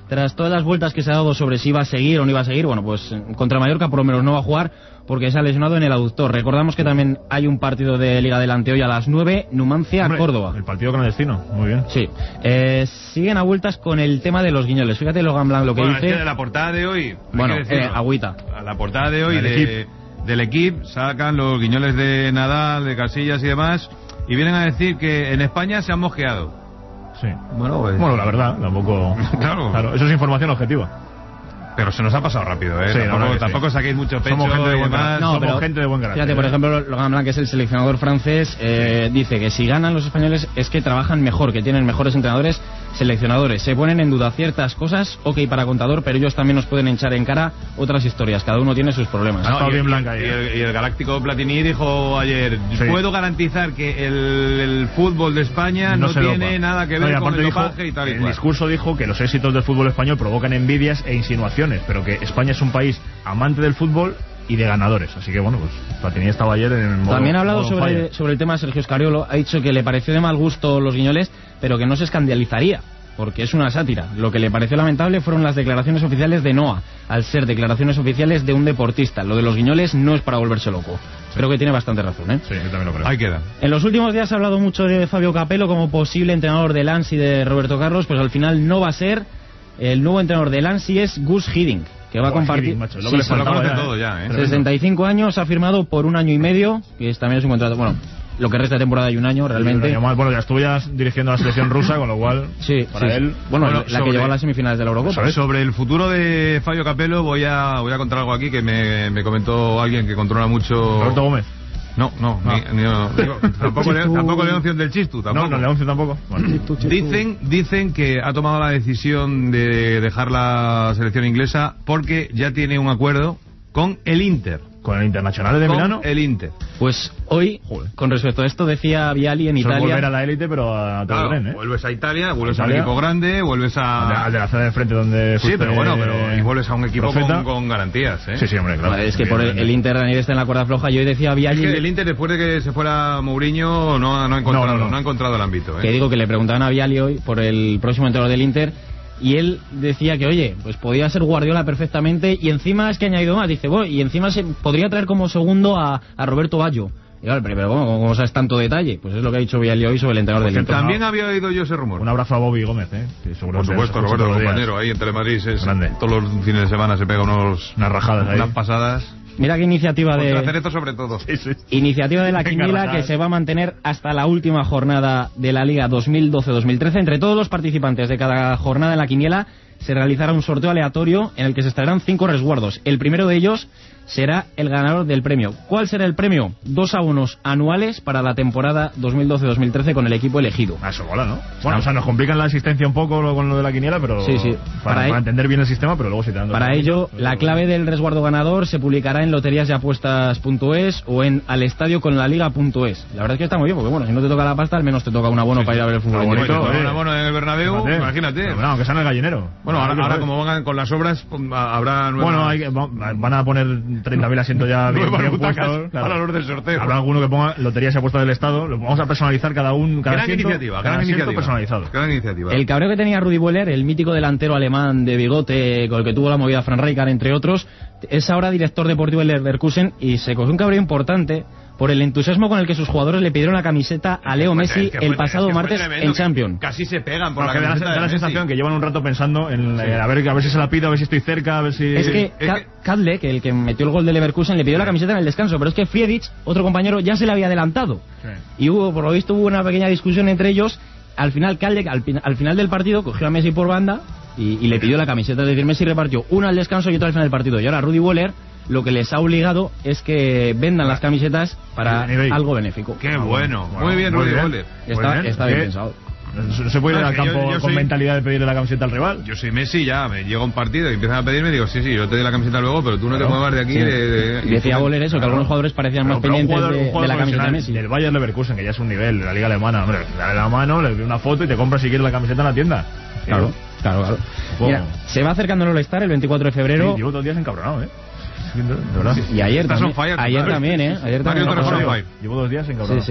tras todas las vueltas que se ha dado sobre si iba a seguir o no iba a seguir, bueno, pues contra Mallorca por lo menos no va a jugar porque se ha lesionado en el aductor. Recordamos que también hay un partido de Liga Adelante hoy a las nueve, Numancia, Hombre, Córdoba. El partido clandestino, muy bien. Sí. Eh, siguen a vueltas con el tema de los guiñoles. Fíjate Logan Blanc lo que bueno, dice. Es que de la portada de hoy. Bueno, eh, agüita. A la portada de hoy de, del equipo sacan los guiñoles de Nadal, de Casillas y demás, y vienen a decir que en España se han mosqueado. Sí. Bueno, pues, bueno, la verdad, tampoco. claro. claro. Eso es información objetiva. Pero se nos ha pasado rápido, ¿eh? Sí, tampoco sí. tampoco saquéis mucho pecho. Somos gente de buen carácter. No, Somos pero, gente de buen carácter. Fíjate, por ejemplo, Logan Blanc, que es el seleccionador francés, eh, dice que si ganan los españoles es que trabajan mejor, que tienen mejores entrenadores, seleccionadores. Se ponen en duda ciertas cosas, ok para Contador, pero ellos también nos pueden echar en cara otras historias. Cada uno tiene sus problemas. Ah, no, y, bien blanca y, el, y el Galáctico Platini dijo ayer, sí. puedo garantizar que el, el fútbol de España no, no tiene dopa. nada que ver no, con el dijo, dopaje y tal y el cual. discurso dijo que los éxitos del fútbol español provocan envidias e insinuaciones, pero que España es un país amante del fútbol y de ganadores, así que bueno, pues Platini estaba ayer en el modo, También ha hablado modo sobre, sobre el tema de Sergio Scariolo, ha dicho que le pareció de mal gusto los guiñoles, pero que no se escandalizaría, porque es una sátira. Lo que le pareció lamentable fueron las declaraciones oficiales de Noah, al ser declaraciones oficiales de un deportista. Lo de los guiñoles no es para volverse loco. Sí. Creo que tiene bastante razón, ¿eh? Sí, yo también lo creo. Ahí queda. En los últimos días se ha hablado mucho de Fabio Capello como posible entrenador de Lens y de Roberto Carlos, pues al final no va a ser. El nuevo entrenador de Lens y es Gus Hiddink, que va a compartir. Hiddink, macho, lo que sí, lo conoce todo ya, ¿eh? sesenta y cinco años, ha firmado por un año y medio, que es, también es un contrato, bueno, lo que resta de temporada y un año realmente. Un año bueno, ya estuvo ya dirigiendo la selección rusa, con lo cual sí, para sí, él, bueno, bueno la sobre, que llegó a las semifinales de la Eurocopa. Sobre, sobre el futuro de Fabio Capello voy a voy a contar algo aquí que me, me comentó alguien que controla mucho. Roberto Gómez. No, no, no. Ni, ni, no digo, tampoco, León, tampoco Leoncio del Chistu, tampoco. No, no, Leoncio tampoco. Bueno. Dicen, dicen que ha tomado la decisión de dejar la selección inglesa porque ya tiene un acuerdo con el Inter. ¿Con el Internacional de con Milano? el Inter. Pues hoy, Joder. con respecto a esto, decía Vialli en Eso Italia. Es volver a la élite, pero a todo claro, tren, ¿eh? Vuelves a Italia, vuelves a un equipo grande, vuelves a. Al de, al de la acera de frente donde. Sí, pero bueno, pero y vuelves a un equipo con, con garantías, ¿eh? Sí, sí, hombre, claro. Vale, es que por el, el Inter está en la cuerda floja. Y hoy decía Vialli. Es que el Inter, después de que se fuera Mourinho, no, no, ha, encontrado, no, no, no. no ha encontrado el ámbito, ¿eh? Que digo que le preguntaban a Vialli hoy por el próximo entrenador del Inter. Y él decía que, oye, pues podía ser Guardiola perfectamente. Y encima es que ha añadido más. Dice, bueno, y encima se podría traer como segundo a, a Roberto Baggio. Y claro, pero, pero ¿cómo, ¿cómo sabes tanto detalle? Pues es lo que ha dicho Vialli hoy sobre el entrenador del Inter. También había oído yo ese rumor. Un abrazo a Bobby Gómez, ¿eh? Que por supuesto, Roberto, compañero, ahí en Telemadrid. Es, todos los fines de semana se pega unos, unas rajadas, unas ahí. pasadas. Mira qué iniciativa de... hacer esto sobre todo. Sí, sí. Iniciativa de la Quiniela que se va a mantener hasta la última jornada de la Liga dos mil doce dos mil trece. Entre todos los participantes de cada jornada en la Quiniela se realizará un sorteo aleatorio en el que se extraerán cinco resguardos. El primero de ellos será el ganador del premio. ¿Cuál será el premio? Dos abonos anuales para la temporada dos mil doce dos mil trece con el equipo elegido. Ah, eso mola, ¿no? Bueno, o sea, nos complican la asistencia un poco con lo de la Quiniela, pero sí, sí. Para, para, para entender bien el sistema, pero luego si te dan Para ello, la clave del resguardo ganador se publicará en loterías y apuestas punto es o en alestadio con la liga punto es. La verdad es que está muy bien, porque bueno, si no te toca la pasta, al menos te toca un abono sí, para ir a ver el fútbol. Bonito, bonito, eh. Un abono en el Bernabéu, imagínate. imagínate. Pero, bueno, aunque sea en el gallinero. Bueno, ahora, ahora como van con las obras, habrá nuevas... Bueno, hay, van a poner treinta mil asientos ya bien, bien puestos, claro. Para los del sorteo. Habrá alguno que ponga loterías y apuestas del Estado. Lo vamos a personalizar cada uno. Cada gran asiento, iniciativa, cada gran iniciativa. personalizado. Gran iniciativa. El cabreo que tenía Rudi Boller, el mítico delantero alemán de bigote con el que tuvo la movida Fran Rijkaard, entre otros, es ahora director deportivo del Leverkusen y se cogió un cabreo importante por el entusiasmo con el que sus jugadores le pidieron la camiseta a Leo Messi es que fue, el pasado es que martes en Champions. Casi se pegan por Porque la camiseta. Da la, da la sensación que llevan un rato pensando en sí. a ver a ver si se la pido, a ver si estoy cerca, a ver si... Es que Kadle, que el que metió el gol de Leverkusen, le pidió sí. la camiseta en el descanso, pero es que Friedrich, otro compañero, ya se le había adelantado. Sí. Y hubo, por lo visto, hubo una pequeña discusión entre ellos. Al final, Kadle, al, al final del partido, cogió a Messi por banda y, y le pidió la camiseta. Es decir, Messi repartió una al descanso y otra al final del partido. Y ahora Rudi Boller lo que les ha obligado es que vendan las camisetas para algo benéfico. Qué bueno, bueno. Muy bien, Rudi Boller. Está, bien, está bien pensado. No se puede ir no, al campo yo, yo con soy, mentalidad de pedirle la camiseta al rival. Yo soy Messi, ya me llega un partido y empiezan a pedirme y digo, sí, sí, yo te doy la camiseta luego, pero tú no claro. te muevas de aquí. Sí. De, de, y decía Boller eso, claro. que algunos jugadores parecían pero, más pero pendientes jugador, de, de la camiseta de Messi. Del Bayern Leverkusen, que ya es un nivel, de la liga alemana, hombre, dale la mano, le doy una foto y te compras si quieres la camiseta en la tienda. Claro, claro, claro. Mira, se va acercando el All-Star el veinticuatro de febrero. Sí, llevo dos días encabronado, ¿eh? Sí, y ayer también, fire, ayer claro. también, ¿eh? Ayer también. Llevo dos días encabronado. Sí, sí.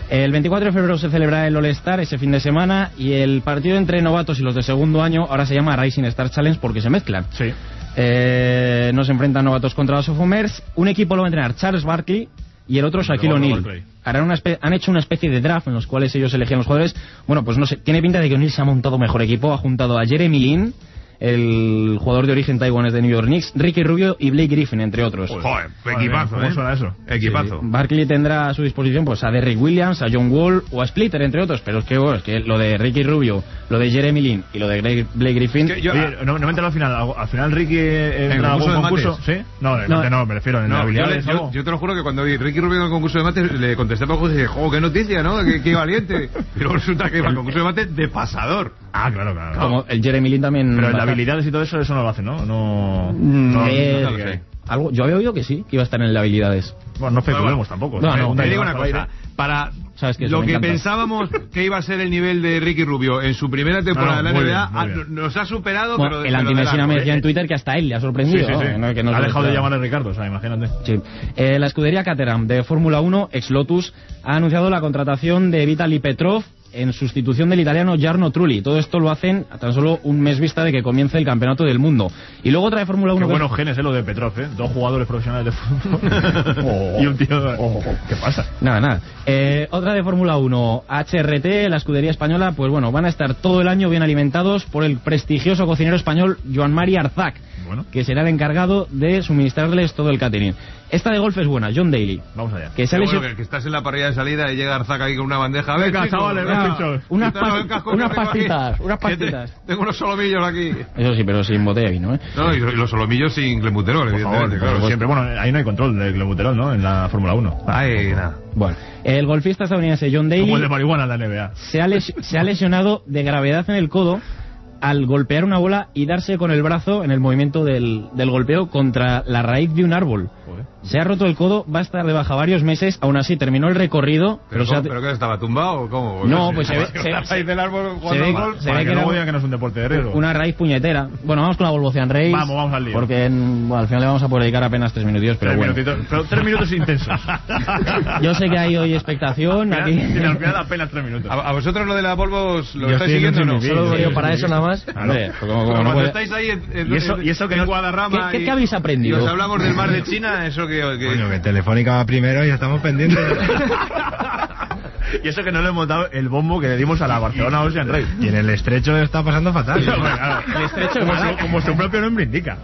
El veinticuatro de febrero se celebra el All-Star ese fin de semana y el partido entre novatos y los de segundo año ahora se llama Rising Star Challenge porque se mezclan. Sí. Eh, nos enfrentan novatos contra los sophomores. Un equipo lo va a entrenar Charles Barkley y el otro Shaquille O'Neal. Harán una espe- han hecho una especie de draft en los cuales ellos elegían los jugadores. Bueno, pues no sé, tiene pinta de que O'Neal se ha montado mejor equipo. Ha juntado a Jeremy Lin, el jugador de origen taiwanés de New York Knicks, Ricky Rubio y Blake Griffin, entre otros. Joder, equipazo, ¿eh? ¿Cómo suena eso? Equipazo. Sí, Barkley tendrá a su disposición pues a Derrick Williams, a John Wall o a Splitter, entre otros, pero es que, bueno, es que lo de Ricky Rubio, lo de Jeremy Lin y lo de Blake, Blake Griffin... Es que yo, Oye, no, no me he enterado al final. ¿Al final Ricky entra en algún concurso? ¿Sí? No, no, no, me refiero en no, habilidades. Yo, yo, yo te lo juro que cuando vi Ricky Rubio en el concurso de mates le contesté por juego y dije, ¡jo, qué noticia, ¿no? Qué, qué valiente! Pero resulta que iba al concurso de mates de pasador. Ah, claro, claro. Como el Jeremy Lin también... Pero en habilidades y todo eso, eso no lo hace, ¿no? No... Mm, no, eh, no lo sé. Algo, yo había oído que sí, que iba a estar en las habilidades. Bueno, no especulemos tampoco. No, no, te digo una cosa. Para ¿Sabes que lo que encanta. pensábamos que iba a ser el nivel de Ricky Rubio en su primera temporada no, de la muy N B A, bien, muy bien. nos ha superado, Bueno, pero... el pero antimesina de me largo, decía ¿eh? en Twitter que hasta él le ha sorprendido. Sí, sí, sí. ¿no? Que no ha dejado de claro. llamarle Ricardo, o sea, imagínate. Sí. Eh, la escudería Caterham de Fórmula uno, ex Lotus, ha anunciado la contratación de Vitaly Petrov en sustitución del italiano Jarno Trulli. Todo esto lo hacen a tan solo un mes vista de que comience el campeonato del mundo. Y luego otra de Fórmula uno... Qué que... buenos genes, eh, lo de Petrov, ¿eh? Dos jugadores profesionales de fútbol. oh, y un tío... Oh, ¿qué pasa? Nada, nada. Eh, otra de Fórmula uno, H R T, la escudería española, pues bueno, van a estar todo el año bien alimentados por el prestigioso cocinero español Joan Mari Arzac, bueno. que será el encargado de suministrarles todo el catering. Esta de golf es buena, John Daly. Vamos allá. Que sale bueno, que, que estás en la parrilla de salida y llega Arzac ahí con una bandeja. A ver, Venga, chicos, chavales, venga, pinchos. unas, quitaros pas- el casco unas que tengo aquí. pastitas, unas Que te- pastitas. Tengo unos solomillos aquí. Eso sí, pero sin botella de vino, ¿eh? No, y, y los solomillos sin glemuterol, Por favor, evidentemente, claro. claro, siempre. Bueno, ahí no hay control del glebuterol, ¿no? En la Fórmula uno. Ay, nada. Bueno, el golfista estadounidense John Daly Como el de marihuana en la N B A. se ha, les- se ha lesionado de gravedad en el codo al golpear una bola y darse con el brazo en el movimiento del, del golpeo contra la raíz de un árbol. Joder. Se ha roto el codo, va a estar de baja varios meses, aún así terminó el recorrido. ¿Pero, se ha- cómo, ¿pero qué estaba tumbado o cómo? No, pues se ve- Se, se- la raíz del árbol se jugando ve- al golf. se Para ve que que no era digan que no es un deporte de riesgo. una raíz puñetera. Bueno, vamos con la Volvocian Race. Vamos, vamos al lío. Porque en- bueno, al final le vamos a poder dedicar apenas tres minutos, pero tres bueno. minutitos, pero tres minutos intensos. Yo sé que hay hoy expectación Al aquí. final- Tiene al final apenas tres minutos. ¿A, a vosotros lo de la Volvo os lo Yo estáis estoy siguiendo o no? en Solo Sí, yo sí, para sí, eso sí. nada más. Claro. Hombre, pues como- como Pero no cuando puede- estáis ahí en, en- Y eso- y eso que en no- Guadarrama ¿Qué- qué- y- qué habéis aprendido? y os hablamos del mar de China, eso que... que... Coño, que Telefónica va primero y estamos pendientes. Y eso que no le hemos dado el bombo que le dimos a la Barcelona Ocean Race. Y en el estrecho está pasando fatal. El estrecho como, de su, como su propio nombre indica.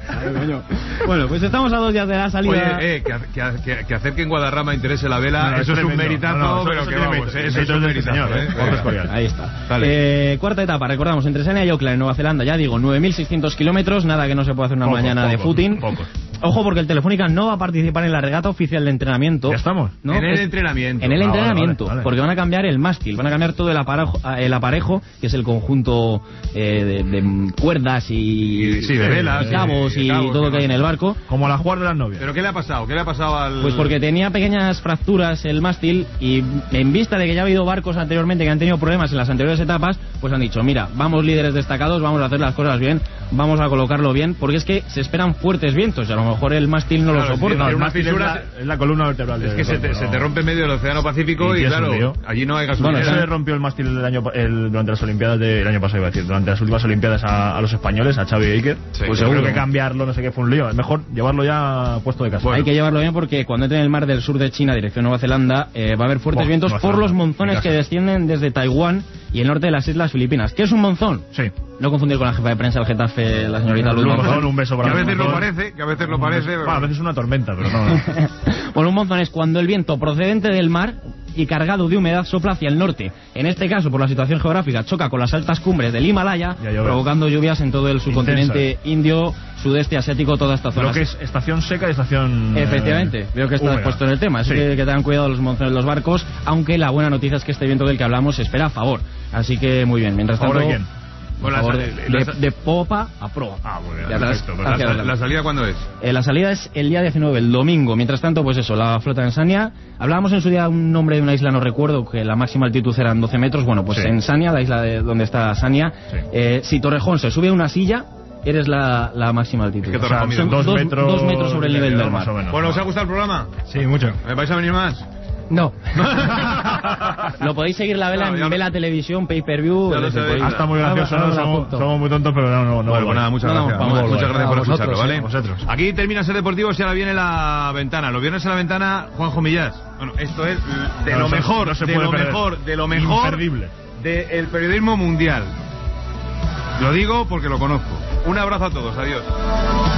Bueno, pues estamos a dos días de la salida. Oye, eh, que, que, que, que hacer que en Guadarrama interese la vela, No, no, eso es un tremendo. meritazo, No, no, eso- pero eso que tiene vamos, mérito. eh, eso es Mérito un del meritazo, señor, eh. ¿eh? Otro escorial. Ahí está. Dale. Eh, cuarta etapa, recordamos, entre Sanya y Auckland, en Nueva Zelanda, ya digo, nueve mil seiscientos kilómetros, nada que no se pueda hacer una Pocos, mañana de pocos, footing. pocos. Ojo, porque el Telefónica no va a participar en la regata oficial de entrenamiento. ¿Ya estamos? ¿no? En el Es- entrenamiento. En el Ah, vale, entrenamiento, vale, vale. porque van a cambiar el mástil, van a cambiar todo el aparejo, el aparejo que es el conjunto eh, de, de cuerdas y, Y- sí, de velas, y cabos y- y, y cabos, todo lo que hay y en el barco. Como la jugar de las novias. ¿Pero qué le ha pasado? ¿Qué le ha pasado al...? Pues porque tenía pequeñas fracturas el mástil y en vista de que ya ha habido barcos anteriormente que han tenido problemas en las anteriores etapas, pues han dicho, mira, vamos líderes destacados, vamos a hacer las cosas bien, vamos a colocarlo bien, porque es que se esperan fuertes vientos y a lo mejor el mástil no Claro, lo sí, soporta. no, el Una mástil fisura es es la columna vertebral. Es del que se te, barco, se no. te rompe medio el océano Pacífico Y y, tienes un claro, lío. allí no hay Bueno, gasolinera. Eso le rompió el mástil el año, el, durante las Olimpiadas del año pasado, iba a decir, durante las últimas Olimpiadas a, a los españoles, a Xavi Baker. Sí, Pues seguro. seguro que cambiarlo, no sé qué, fue un lío. Es mejor llevarlo ya puesto de casa. Hay que llevarlo bien porque cuando entre en el mar del sur de China, dirección Nueva Zelanda, eh, va a haber fuertes Buah, vientos Nueva por Zelanda, los monzones mi que casa. descienden desde Taiwán y el norte de las Islas Filipinas. ¿Qué es un monzón? Sí. No confundir con la jefa de prensa del Getafe, la señorita Luz Luz Monzón. Monzón, un beso Que para a Luz veces lo Monzón. parece, que a veces lo parece. pero- Bueno, a veces es una tormenta, pero no. no. Bueno, un monzón es cuando el viento procedente del mar y cargado de humedad sopla hacia el norte. En este caso, por la situación geográfica, choca con las altas cumbres del Himalaya, Ya llover. provocando lluvias en todo el subcontinente indio, sudeste asiático, toda esta zona. Lo que es estación seca y estación. eh, Efectivamente, veo que estás húmeda. puesto en el tema. Así Sí. que, que tengan cuidado los monzones de los barcos, aunque la buena noticia es que este viento del que hablamos se espera a favor. Así que muy bien. Mientras ¿A favor tanto, de quién? a Bueno, la favor sal- de, la de- sal- de popa a proa. Ah, muy bien. De atrás Perfecto, La, hacia la- adelante. ¿La salida cuándo es? Eh, la salida es el día diecinueve, el domingo. Mientras tanto, pues eso, la flota en Sanya. Hablábamos en su día un nombre de una isla, no recuerdo, que la máxima altitud eran doce metros. Bueno, pues Sí. en Sanya, la isla de donde está Sanya, Sí. eh, si Torrejón se sube a una silla, eres la, la máxima altitud. Es que O sea, Torrejón mide son dos metros dos metros sobre el nivel del mar. más o menos. Bueno, ¿os ha gustado el programa? Sí, mucho. ¿Me vais a venir más? No. Lo podéis seguir la vela No, ya en lo- Vela Televisión, pay-per-view. Ya lo desde sabéis. Podimo. Ah, está muy gracioso, Ahora ¿no? me la Somos, apunto. somos muy tontos, pero no, no, no. Bueno, pues nada, muchas No, gracias. vamos, Muchas, vamos, muchas gracias por vamos, escucharlo, vosotros, ¿vale? sí, vosotros. Aquí termina Ser Deportivos y ahora viene la ventana. Los viernes en la ventana, Juanjo Millás. Bueno, esto es de No, lo eso mejor, no se de puede lo perder. mejor, de lo mejor Imperdible. del periodismo mundial. Lo digo porque lo conozco. Un abrazo a todos, adiós.